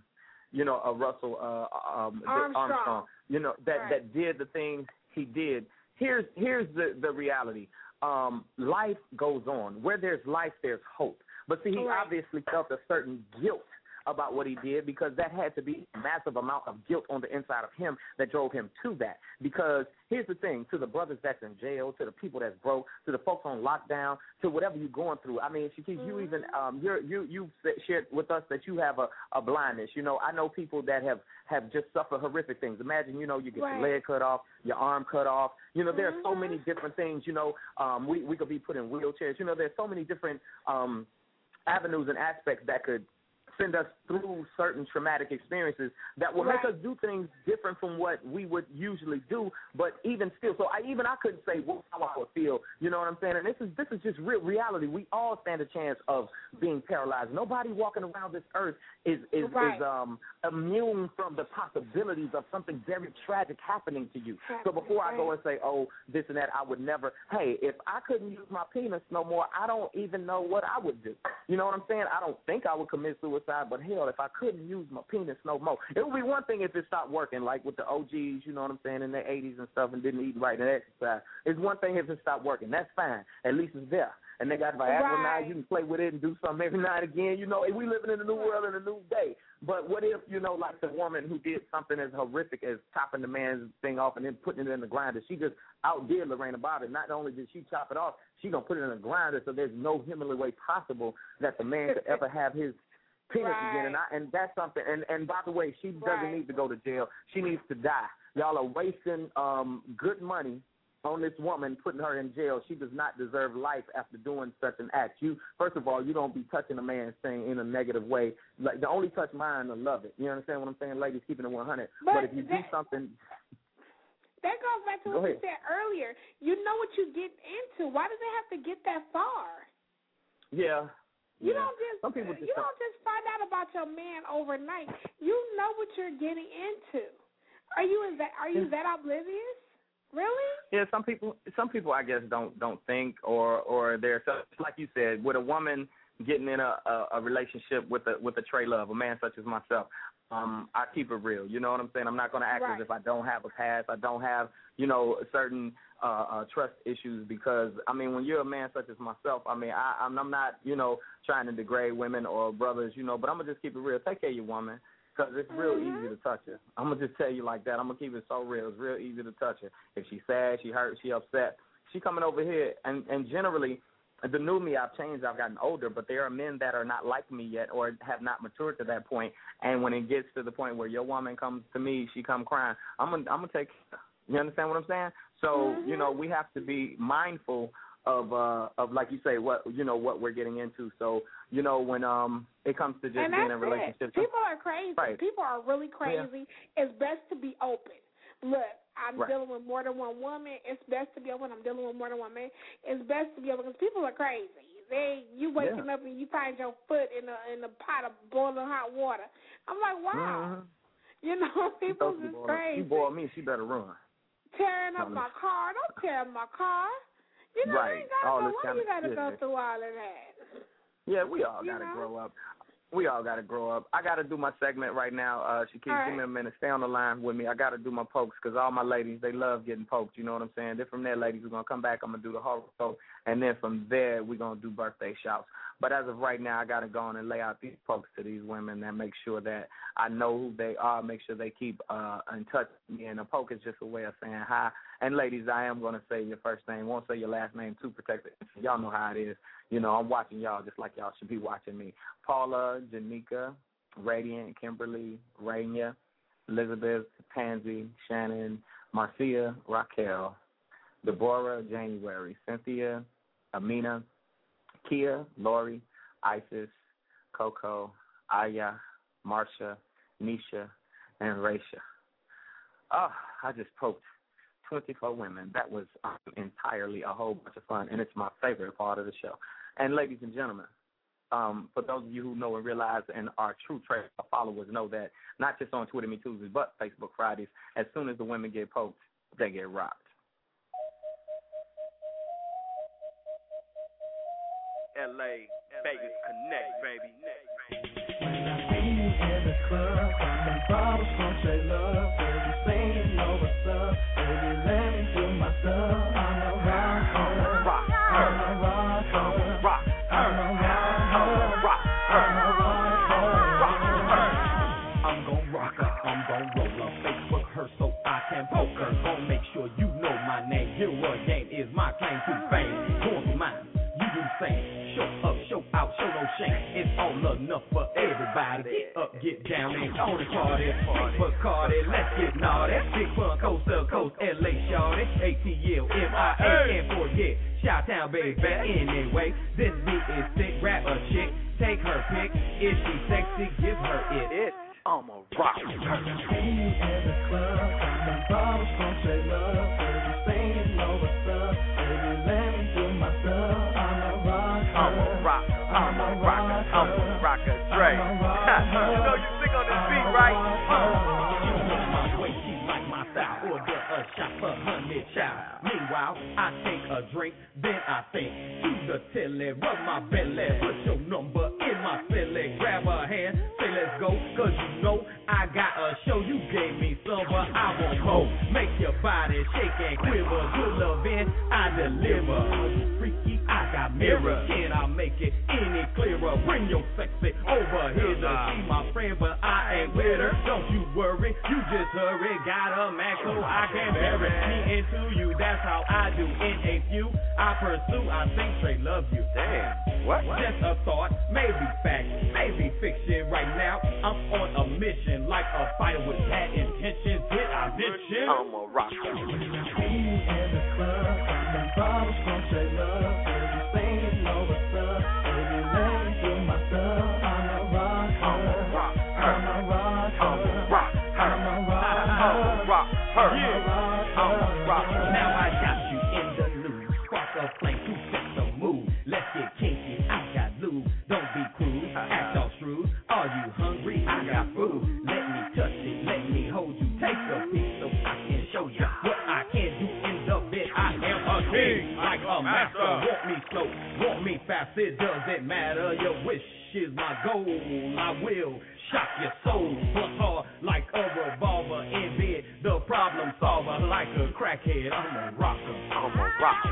that did the things he did, here's the reality. Life goes on. Where there's life, there's hope. But see, he obviously felt a certain guilt about what he did, because that had to be a massive amount of guilt on the inside of him that drove him to that. Because here's the thing, to the brothers that's in jail, to the people that's broke, to the folks on lockdown, to whatever you're going through. I mean, Shakespeare, you even you shared with us that you have a blindness. I know people that have just suffered horrific things. Imagine, you get your leg cut off, your arm cut off. There are so many different things. We could be put in wheelchairs. There's so many different avenues and aspects that could send us through certain traumatic experiences that will make us do things different from what we would usually do. But even still, so I couldn't say how I would feel. You know what I'm saying? And this is just real reality. We all stand a chance of being paralyzed. Nobody walking around this earth is immune from the possibilities of something very tragic happening to you. So before I go and say, oh, this and that, I would never. Hey, if I couldn't use my penis no more, I don't even know what I would do. You know what I'm saying? I don't think I would commit suicide. But hell, if I couldn't use my penis no more, it would be one thing if it stopped working, like with the OGs, you know what I'm saying, in their 80s and stuff, and didn't eat right and exercise. It's one thing if it stopped working. That's fine. At least it's there. And they got Viagra now. You can play with it and do something every now and again. We living in a new world and a new day. But what if, like the woman who did something as horrific as chopping the man's thing off and then putting it in the grinder? She just outdid Lorena Bobbitt. Not only did she chop it off, she going to put it in a grinder, so there's no humanly way possible that the man could ever have his penis again, and that's something. And by the way, she doesn't need to go to jail. She needs to die. Y'all are wasting good money on this woman, putting her in jail. She does not deserve life after doing such an act. First of all, you don't be touching a man's thing in a negative way. Like, the only touch mine to love it. You understand what I'm saying, ladies? Keeping it 100. But if you do something. That goes back to what you said earlier. You know what you get into. Why does it have to get that far? Yeah. You don't just some people just you don't just find out about your man overnight. You know what you're getting into. Are you that oblivious? Really? Yeah, some people I guess don't think or they're so, like you said, with a woman getting in a relationship with a Trey Love, a man such as myself. I keep it real. You know what I'm saying? I'm not going to act as if I don't have a past. I don't have, certain trust issues because, I mean, when you're a man such as myself, I mean, I'm not, trying to degrade women or brothers, but I'm going to just keep it real. Take care of your woman because it's real easy to touch her. I'm going to just tell you like that. I'm going to keep it so real. It's real easy to touch her. If she's sad, she hurt, she upset, she coming over here. And generally, the new me, I've changed, I've gotten older, but there are men that are not like me yet or have not matured to that point. And when it gets to the point where your woman comes to me, she come crying, I'm gonna take care. You understand what I'm saying? So, we have to be mindful of like you say, what we're getting into. So, when it comes to just being in a relationship. People are crazy. Right. People are really crazy. Yeah. It's best to be open. Look, I'm dealing with more than one woman. It's best to be open. I'm dealing with more than one man. It's best to be open because people are crazy. You waking up and you find your foot in a pot of boiling hot water. I'm like, wow. People is crazy. She boiled me. She better run. Tearing up my car. Don't tear up my car. I ain't got to go. Why you got to go through all of that? Yeah, we all got to grow up. We all got to grow up. I got to do my segment right now. She keeps giving me a minute. Stay on the line with me. I got to do my pokes because all my ladies, they love getting poked. You know what I'm saying? Then from there, ladies, we're going to come back. I'm going to do the horoscope. And then from there, we're going to do birthday shouts. But as of right now, I got to go on and lay out these pokes to these women and make sure that I know who they are, make sure they keep in touch with me. And a poke is just a way of saying hi. And ladies, I am going to say your first name. Won't say your last name to protect it. Y'all know how it is. I'm watching y'all just like y'all should be watching me. Paula, Janika, Radiant, Kimberly, Raina, Elizabeth, Pansy, Shannon, Marcia, Raquel, Deborah, January, Cynthia, Amina, Kia, Lori, Isis, Coco, Aya, Marsha, Nisha, and Raisha. Oh, I just poked 24 women. That was entirely a whole bunch of fun, and it's my favorite part of the show. And ladies and gentlemen, for those of you who know and realize and are true Trey followers know that not just on Twitter Me Tuesdays, but Facebook Fridays, as soon as the women get poked, they get rocked. LA, Vegas Connect, baby. When I see you in the club, some bottles from Trey Love, baby, say you know what's up, baby, let me do my stuff. I'm a rocker, I'm a rocker, I'm a rocker, I'm a rocker. I'm gon' rock her, I'm gon' roll her, Facebook her so I can poke her. Gon' make sure you know my name. Hero game is my claim to fame. Going for mine, you do the same. Show up, show out, show no shame. It's all enough for everybody. Get up, get down, and on the party. Bacardi, let's get naughty. Big fun, coast to coast, LA shawty. ATL, MIA, can't forget. Chi-Town, baby, anyway. This beat is sick, rap a chick. Take her pick. If she sexy, give her it. I'm a rock. See you in the club, some bottles from Trey Love, baby, say you know what's up, baby, let me do my stuff. I'm a rocker, I'm a rocker, Trey. You know you sing on this beat, right? You know my way, she like my style. Order a shot for honey child. Meanwhile, I take a drink, then I think to the telly, rub my belly, put your number in my silly, grab her hand, say let's go, cause you know I got a show. You gave me some, but I want more. Make your body shake and quiver. Good loving, I deliver. Freaky, I got mirrors. Can I make it any clearer? Bring your sexy over here to see my friend, but I ain't with her. Don't you worry, you just hurry. Got a Mac so I can bury me into you. That's how I do. In a few, I pursue. I think Trey love you. Damn, what? Just a thought, maybe fact, maybe fiction. Right now, I'm on a mission, like a fighter with bad intentions. Did I mention? I'm a rocker. See you in the club, some bottles from Trey Love, baby, say you know what's up, baby, let me do my stuff. I'm a rocker, I'm a rocker, I'm a rocker, I'm a rocker. Now I got you in the news, spark a flame to set the mood. Let's get kinky, I got lube. Don't be fast, it doesn't matter. Your wish is my goal. I will shock your soul. Bust hard like a revolver in bed. The problem solver like a crackhead. I'm a rocker. I'm a rocker.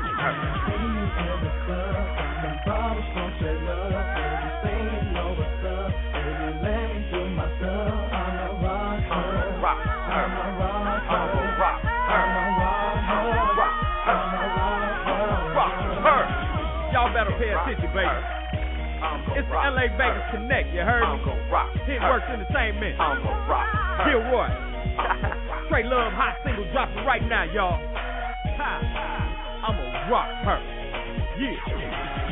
Bottles from straight love, baby, singing over stuff. Baby, let me do my stuff. I'm a rocker. I'm a rocker. I'm a rocker. I'm a rocker. I'm a rocker. I'm a rocker. Y'all better pay attention, baby. It's the LA Vegas Connect, you heard me? Hit Works Entertainment. Gilroy. Straight Love hot single dropping right now, y'all. I'm a rock her. Yeah.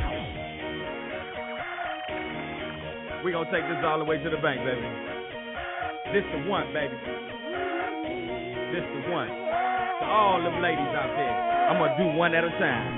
We gonna take this all the way to the bank, baby. This the one, baby. This the one. To all them ladies out there, I'm gonna do one at a time.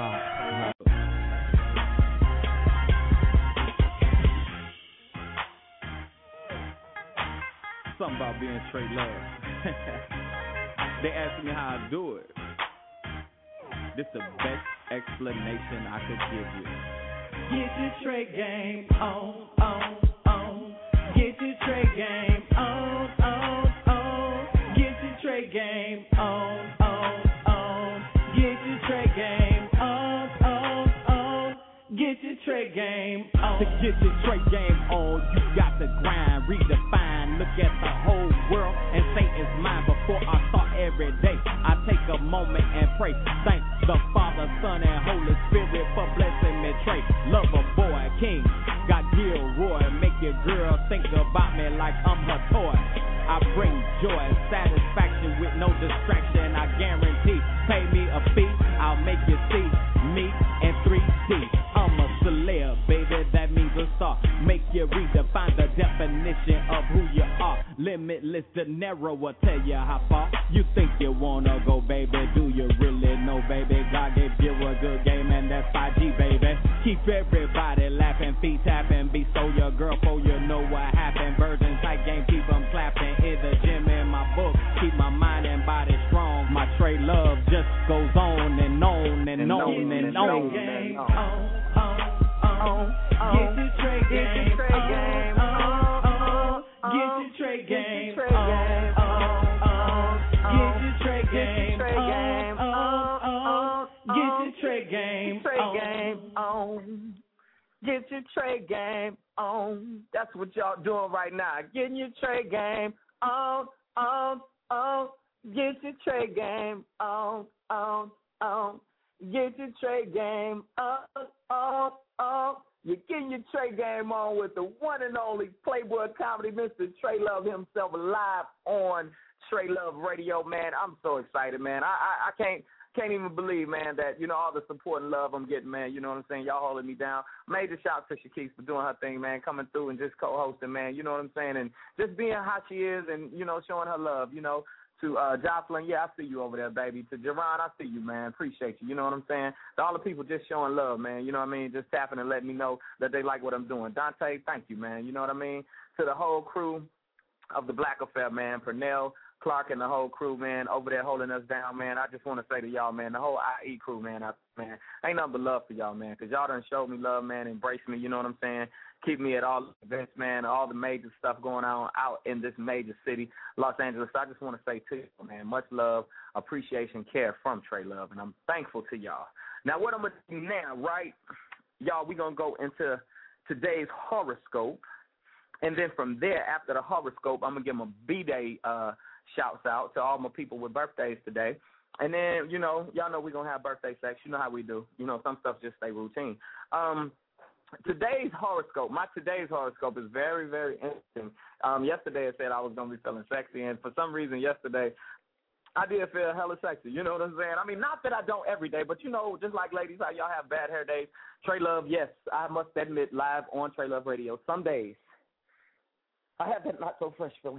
Something about being straight love. They asked me how I do it. This the best explanation I could give you. Get your trade game on. Get your trade game on. Get your trade game on. Get your trade game on. Get your trade game on. To get your trade game on, you got to grind, redefine, look at the whole world and say it's mine. Before I start every day, I take a moment and pray. Thank the Father, Son, and Holy Spirit for blessing me. Trey, lover, boy, king, got Gilroy. Make your girl think about me like I'm her toy. I bring joy, satisfaction with no distraction. I guarantee, pay me a fee, I'll make you see me in 3D. I'm a celeb, baby, that means a star. Make you redefine the definition of who you are. Limitless, the narrow will tell you how far you think you wanna go, baby. Do you really know, baby? God gave you a good game, and that's 5G, baby. Keep everybody laughing, feet tapping. Be so your girl, for you know what happened. Virgin type game, keep them clapping. In the gym, in my book, keep my mind and body strong. My trade love just goes on and on and on and on. Get your trade game on. Get your trade game on. Get your trade game on. Get your trade game on. Get your trade game on. That's what y'all doing right now. Getting your trade game on. Get your trade game on. Get your trade game on. You're getting your trade game on with the one and only Playboy Comedy, Mr. Trey Love himself, live on Trey Love Radio, man. I'm so excited, man. I can't even believe, man, that, you know, all the support and love I'm getting, man. You know what I'm saying? Y'all holding me down. Major shout out to Shakise for doing her thing, man, coming through and just co-hosting, man. You know what I'm saying? And just being how she is and, you know, showing her love, you know. To Jocelyn, yeah, I see you over there, baby. To Jerron, I see you, man. Appreciate you. You know what I'm saying? To all the people just showing love, man. You know what I mean? Just tapping and letting me know that they like what I'm doing. Dante, thank you, man. You know what I mean? To the whole crew of the Black Affair, man. Pernell, Clark, and the whole crew, man, over there holding us down, man. I just want to say to y'all, man, the whole IE crew, man, ain't nothing but love for y'all, man, because y'all done showed me love, man, embrace me, you know what I'm saying? Keep me at all the events, man, all the major stuff going on out in this major city, Los Angeles. So I just want to say to you, man, much love, appreciation, care from Trey Love, and I'm thankful to y'all. Now, what I'm going to do now, right, y'all, we're going to go into today's horoscope, and then from there, after the horoscope, I'm going to give them a B-Day shouts out to all my people with birthdays today. And then, you know, y'all know we're going to have birthday sex. You know how we do. You know, some stuff just stay routine. Today's horoscope is very, very interesting. Yesterday it said I was going to be feeling sexy, and for some reason yesterday I did feel hella sexy. You know what I'm saying? I mean, not that I don't every day, but, you know, just like ladies, how y'all have bad hair days. Trey Love, yes, I must admit, live on Trey Love Radio, some days I have that not so fresh feeling.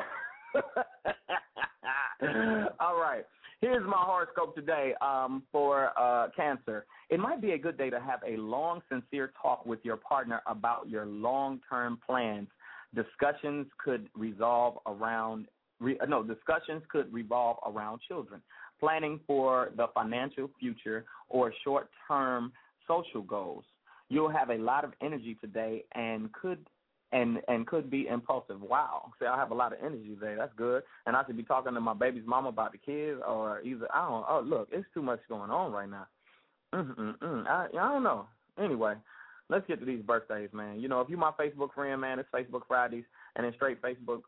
All right. Here's my horoscope today for Cancer. It might be a good day to have a long, sincere talk with your partner about your long-term plans. Discussions could revolve around children, planning for the financial future, or short-term social goals. You'll have a lot of energy today and could be impulsive. Wow. See, I have a lot of energy today. That's good. And I should be talking to my baby's mama about the kids, or either, look, it's too much going on right now. I don't know. Anyway, let's get to these birthdays, man. You know, if you're my Facebook friend, man, it's Facebook Fridays, and in straight Facebook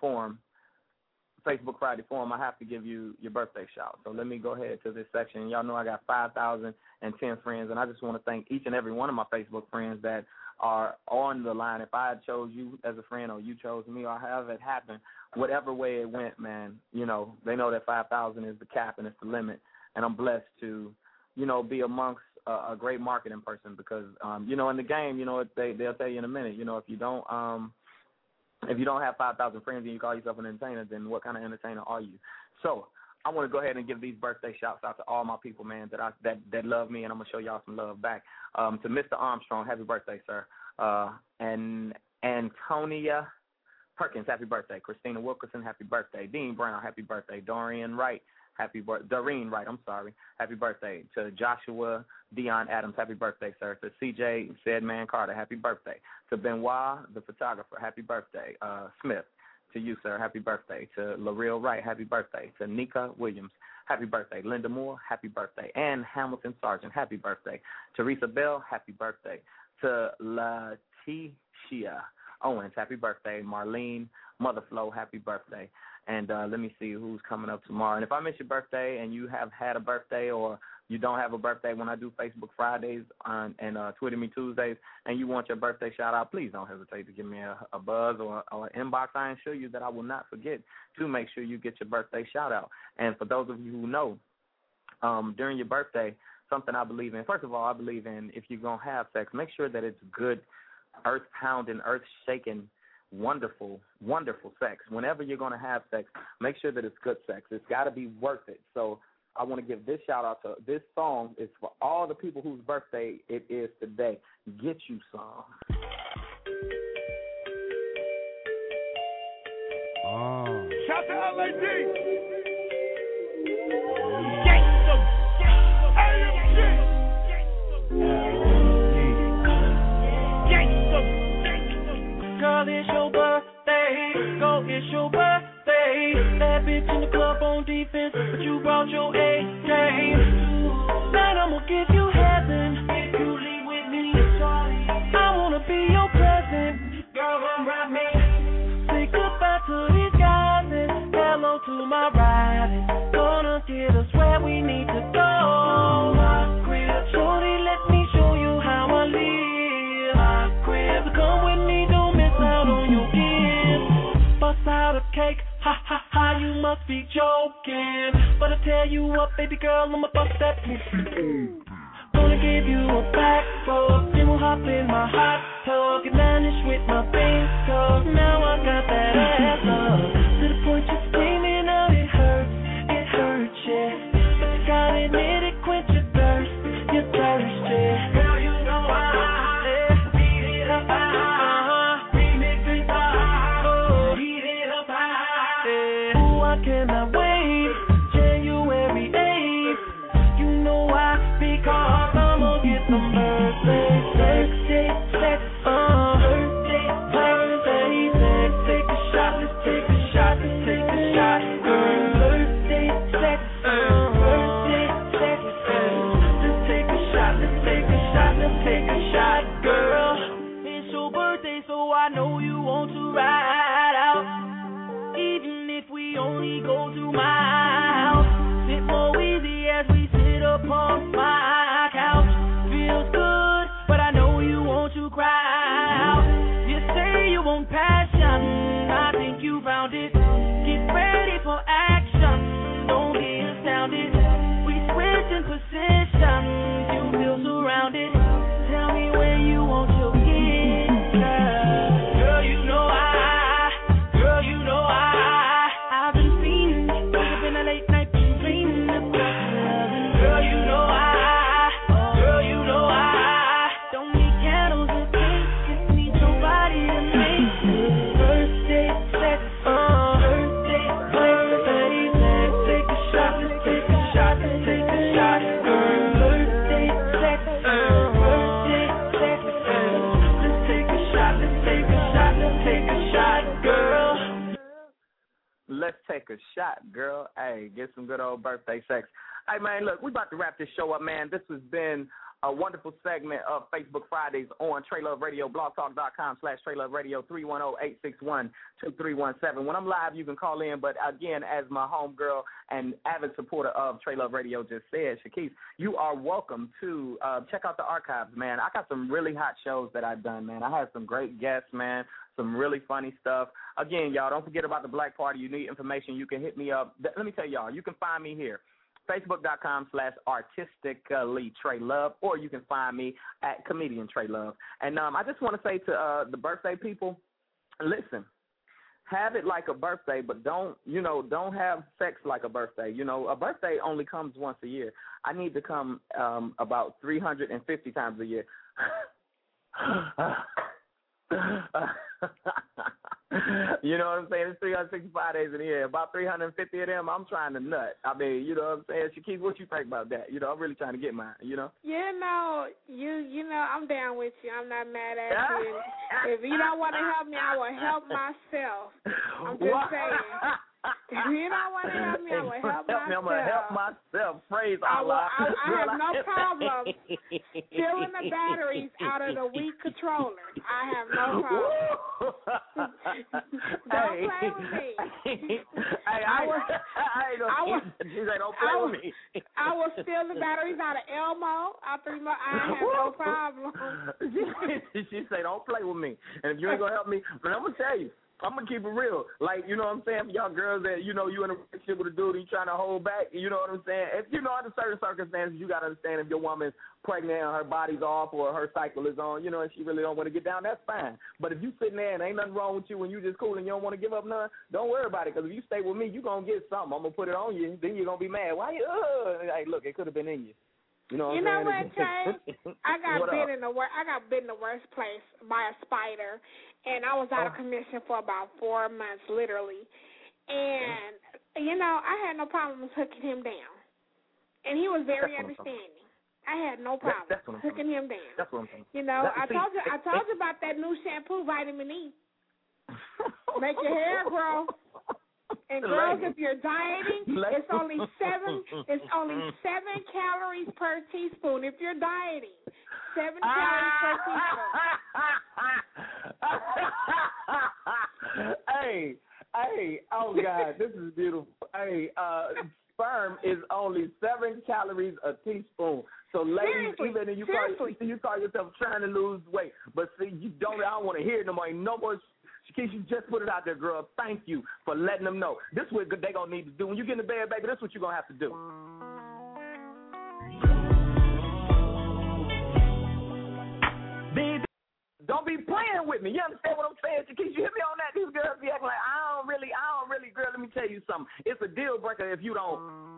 Friday form, I have to give you your birthday shout. So let me go ahead to this section. Y'all know I got 5,010 friends, and I just want to thank each and every one of my Facebook friends that are on the line. If I chose you as a friend, or you chose me, or however it happened, whatever way it went, man, you know, they know that 5,000 is the cap and it's the limit, and I'm blessed to, you know, be amongst a great marketing person because, you know, in the game, you know, they'll tell you in a minute, you know, if you don't have 5,000 friends and you call yourself an entertainer, then what kind of entertainer are you? So I want to go ahead and give these birthday shouts out to all my people, man, that love me, and I'm going to show y'all some love back. To Mr. Armstrong, happy birthday, sir. And Antonia Perkins, happy birthday. Christina Wilkerson, happy birthday. Dean Brown, happy birthday. Doreen Wright, happy birthday. To Joshua Dion Adams, happy birthday, sir. To CJ Saidman Carter, happy birthday. To Benoit, the photographer, happy birthday. Smith, to you, sir, happy birthday. To L'Real Wright, happy birthday. To Nika Williams, happy birthday. Linda Moore, happy birthday. Ann Hamilton Sargent, happy birthday. Teresa Bell, happy birthday. To Leticia Owens, happy birthday. Marlene Motherflow, happy birthday. And let me see who's coming up tomorrow. And if I miss your birthday and you have had a birthday, or you don't have a birthday, when I do Facebook Fridays and Twitter Me Tuesdays, and you want your birthday shout out, please don't hesitate to give me a buzz or an inbox. I assure you that I will not forget to make sure you get your birthday shout out. And for those of you who know, during your birthday, something I believe in. First of all, I believe in, if you're going to have sex, make sure that it's good, earth-pounding, earth-shaking, wonderful, wonderful sex. Whenever you're going to have sex, make sure that it's good sex. It's got to be worth it. So I want to give this shout-out to, this song is for all the people whose birthday it is today. Get You Some. Oh. Shout to LAD. Girl, it's your birthday. Go, it's your birthday. That bitch in the club on defense, but you brought your A-game. Tonight I'ma give you heaven if you leave with me. I wanna be your present. Girl, come ride me. Say goodbye to these guys and hello to my riding. Gonna get us where we need to go. My crib, shorty, let me show you how I live. My crib, so come with me, don't miss out on your gift. Bust out a cake, ha ha ha, you must be joking. But I tell you what, baby girl, I'ma bust that pussy. Gonna give you a back rub, then we'll hop in my hot tub, get managed with my fingers. Now I got that ass up to the point you're screaming out, it hurts, yeah. But you gotta admit it, quench your thirst, you're thirsty. Girl, you know I beat it up high, remix it high, beat it up high. Ooh, I cannot wait, January 8th. You know why? Because I'ma get some birthday sex, birthday sex. Take a shot, let's take a shot, let's take a shot, girl. Birthday sex, birthday sex. Let's take a shot, let's take a shot, let's take a shot, girl. It's your birthday, so I know you want to ride out. Even if we only go to let's take a shot, girl. Hey, get some good old birthday sex. Hey, man, look, we about to wrap this show up, man. This has been a wonderful segment of Facebook Fridays on Trey Love Radio, blogtalk.com/Trey Love Radio, 310-861-2317. When I'm live, you can call in. But, again, as my homegirl and avid supporter of Trey Love Radio just said, Shakise, you are welcome to check out the archives, man. I got some really hot shows that I've done, man. I had some great guests, man, some really funny stuff. Again, y'all, don't forget about the Black Party. You need information, you can hit me up. Let me tell y'all, you can find me here. Facebook.com/artistically Trey Love, or you can find me at Comedian Trey Love. And I just want to say to the birthday people, listen, have it like a birthday, but don't have sex like a birthday. You know, a birthday only comes once a year. I need to come about 350 times a year. You know what I'm saying? It's 365 days in a year. About 350 of them, I'm trying to nut. I mean, you know what I'm saying? Shakise, what you think about that? You know, I'm really trying to get mine, you know? You know, I'm down with you. I'm not mad at you. If you don't want to help me, I will help myself. I'm just saying. If you don't want to help me, I will help myself. I'm going to help myself. Praise Allah. I have no problem filling the batteries out of the weak controller. I have no problem. Don't play with me. I will steal the batteries out of Elmo. I have no problem. She say, don't play with me. And if you ain't going to help me, but I'm going to tell you, I'm going to keep it real. Like, you know what I'm saying? For y'all girls that, you know, you in a relationship with a dude and you trying to hold back, you know what I'm saying? If, you know, under certain circumstances, you got to understand if your woman's pregnant and her body's off or her cycle is on, you know, and she really don't want to get down, that's fine. But if you sitting there and ain't nothing wrong with you and you just cool and you don't want to give up none, don't worry about it, because if you stay with me, you going to get something. I'm going to put it on you. Then you're going to be mad. Why you, hey, look, it could have been in you. You know what, Chase? I got bit in the worst place by a spider, and I was out of commission for about 4 months, literally. And you know, I had no problem hooking him down, and he was very understanding. I had no problem hooking him down. That's what I'm saying. You know, I told you about that new shampoo, Vitamin E. Make your hair grow. And girls, if you're dieting, it's only 7 calories per teaspoon. If you're dieting, 7 calories per teaspoon. Hey, oh God, this is beautiful. Hey, sperm is only 7 calories a teaspoon. So ladies, even if you call yourself trying to lose weight, but see, I don't want to hear it no more. No more. Shakise, you just put it out there, girl. Thank you for letting them know. This is what they going to need to do. When you get in the bed, baby, this is what you're going to have to do. Baby, don't be playing with me. You understand what I'm saying, Shakise? You hit me on that. These girls be acting like, I don't really, girl, let me tell you something. It's a deal breaker if you don't.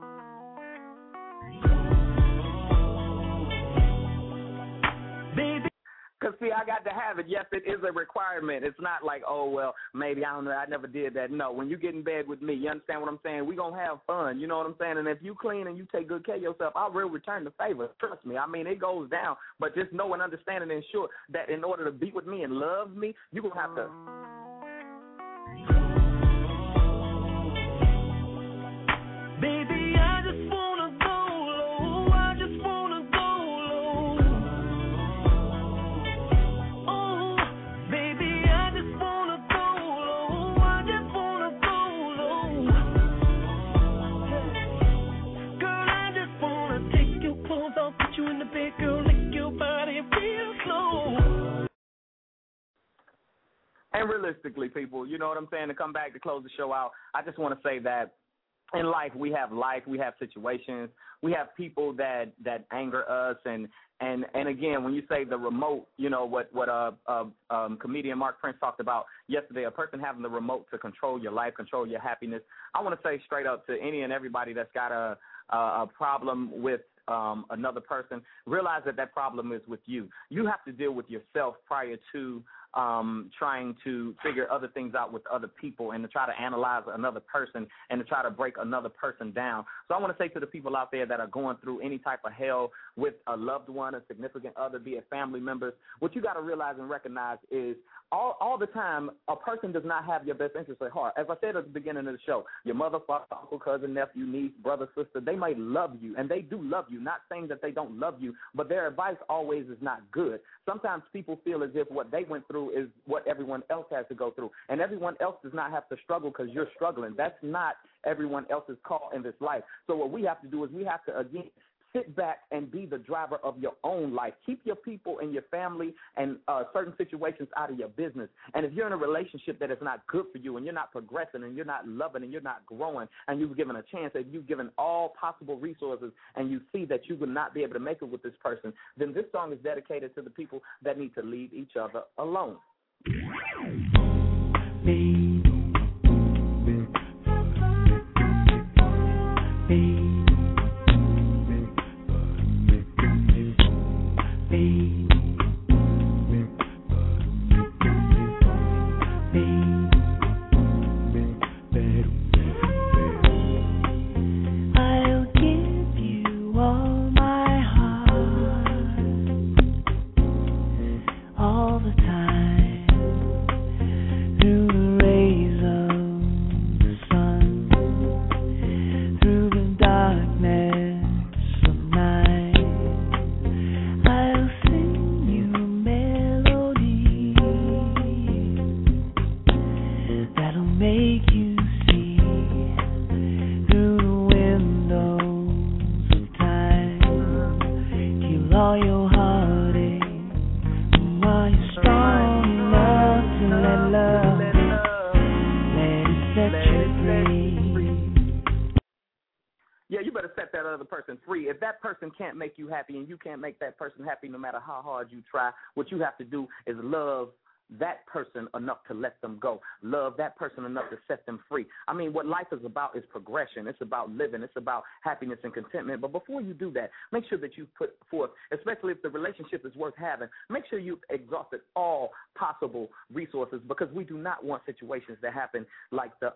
Baby. Because, see, I got to have it. Yes, it is a requirement. It's not like, oh, well, maybe, I don't know, I never did that. No, when you get in bed with me, you understand what I'm saying? We're going to have fun. You know what I'm saying? And if you clean and you take good care of yourself, I will return the favor. Trust me. I mean, it goes down. But just know and understand and ensure that in order to be with me and love me, you're going to have to. Baby, I just want to go low. I just want to go low. Oh, baby, I just want to go low. I just want to go low. Girl, I just want to take your clothes off, put you in the bed, girl, lick your body real slow. And realistically, people, you know what I'm saying, to come back to close the show out, I just want to say that in life, we have situations, we have people that anger us, and again, when you say the remote, you know what comedian Mark Prince talked about yesterday, a person having the remote to control your life, control your happiness. I want to say straight up to any and everybody that's got a problem with another person, realize that problem is with you. You have to deal with yourself prior to trying to figure other things out with other people and to try to analyze another person and to try to break another person down. So I want to say to the people out there that are going through any type of hell with a loved one, a significant other, be it family members, what you got to realize and recognize is all the time, a person does not have your best interest at heart. As I said at the beginning of the show, your mother, father, uncle, cousin, nephew, niece, brother, sister, they might love you, and they do love you, not saying that they don't love you, but their advice always is not good. Sometimes people feel as if what they went through is what everyone else has to go through, and everyone else does not have to struggle because you're struggling. That's not everyone else's call in this life. So what we have to do is we have to, again, sit back and be the driver of your own life. Keep your people and your family and certain situations out of your business. And if you're in a relationship that is not good for you and you're not progressing and you're not loving and you're not growing and you've given a chance and you've given all possible resources and you see that you will not be able to make it with this person, then this song is dedicated to the people that need to leave each other alone. Can't make you happy and you can't make that person happy no matter how hard you try. What you have to do is love that person enough to let them go. Love that person enough to set them free. I mean, what life is about is progression. It's about living. It's about happiness and contentment. But before you do that, make sure that you put forth, especially if the relationship is worth having, make sure you've exhausted all possible resources, because we do not want situations that happen like the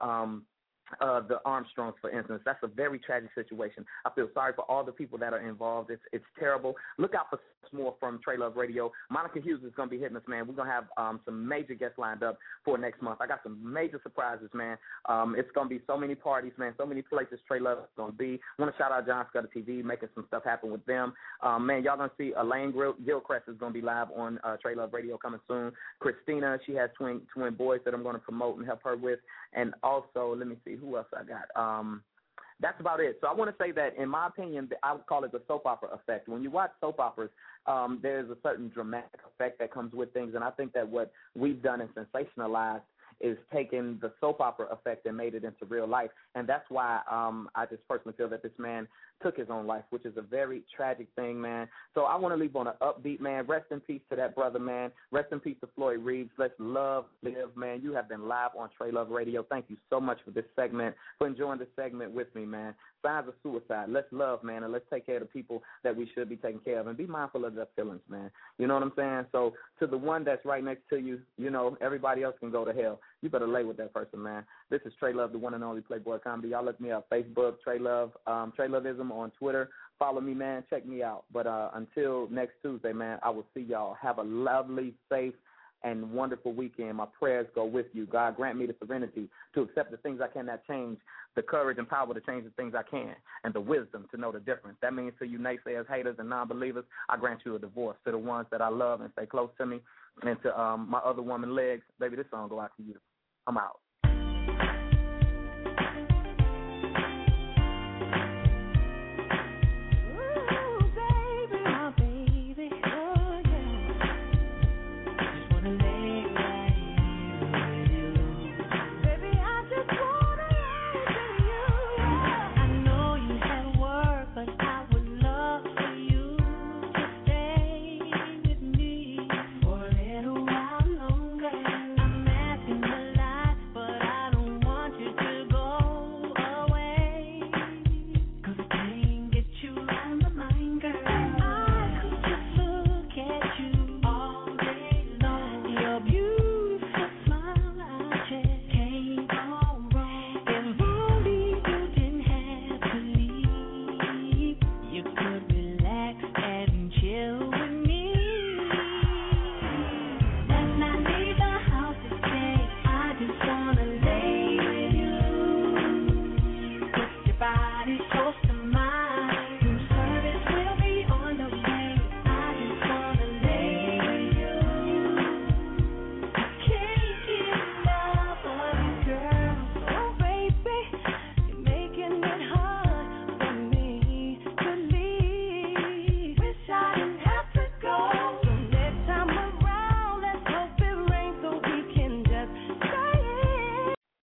Armstrongs, for instance. That's a very tragic situation. I feel sorry for all the people that are involved. It's terrible. Look out for more from Trey Love Radio. Monica Hughes is going to be hitting us, man. We're going to have some major guests lined up for next month. I got some major surprises, man. It's going to be so many parties, man, so many places Trey Love is going to be. I want to shout out John Scudder TV, making some stuff happen with them. Man, y'all going to see Elaine Gilchrist is going to be live on Trey Love Radio coming soon. Christina, she has twin boys that I'm going to promote and help her with. And also, let me see, who else I got? That's about it. So I want to say that, in my opinion, I would call it the soap opera effect. When you watch soap operas, there's a certain dramatic effect that comes with things, and I think that what we've done and sensationalized is taken the soap opera effect and made it into real life. And that's why I just personally feel that this man took his own life, which is a very tragic thing, man. So I want to leave on an upbeat, man. Rest in peace to that brother, man. Rest in peace to Floyd Reeves. Let's love, live, man. You have been live on Trey Love Radio. Thank you so much for this segment, for enjoying this segment with me, man. Signs of suicide. Let's love, man, and let's take care of the people that we should be taking care of, and be mindful of their feelings, man. You know what I'm saying? So to the one that's right next to you, you know, everybody else can go to hell. You better lay with that person, man. This is Trey Love, the one and only Playboy Comedy. Y'all look me up, Facebook, Trey Love, Trey Loveism on Twitter. Follow me, man. Check me out. But until next Tuesday, man, I will see y'all. Have a lovely, safe, and wonderful weekend. My prayers go with you. God grant me the serenity to accept the things I cannot change, the courage and power to change the things I can, and the wisdom to know the difference. That means to you naysayers, haters, and non-believers, I grant you a divorce. To the ones that I love and stay close to me, and to my other woman, Legs, baby, this song go out to you. I'm out.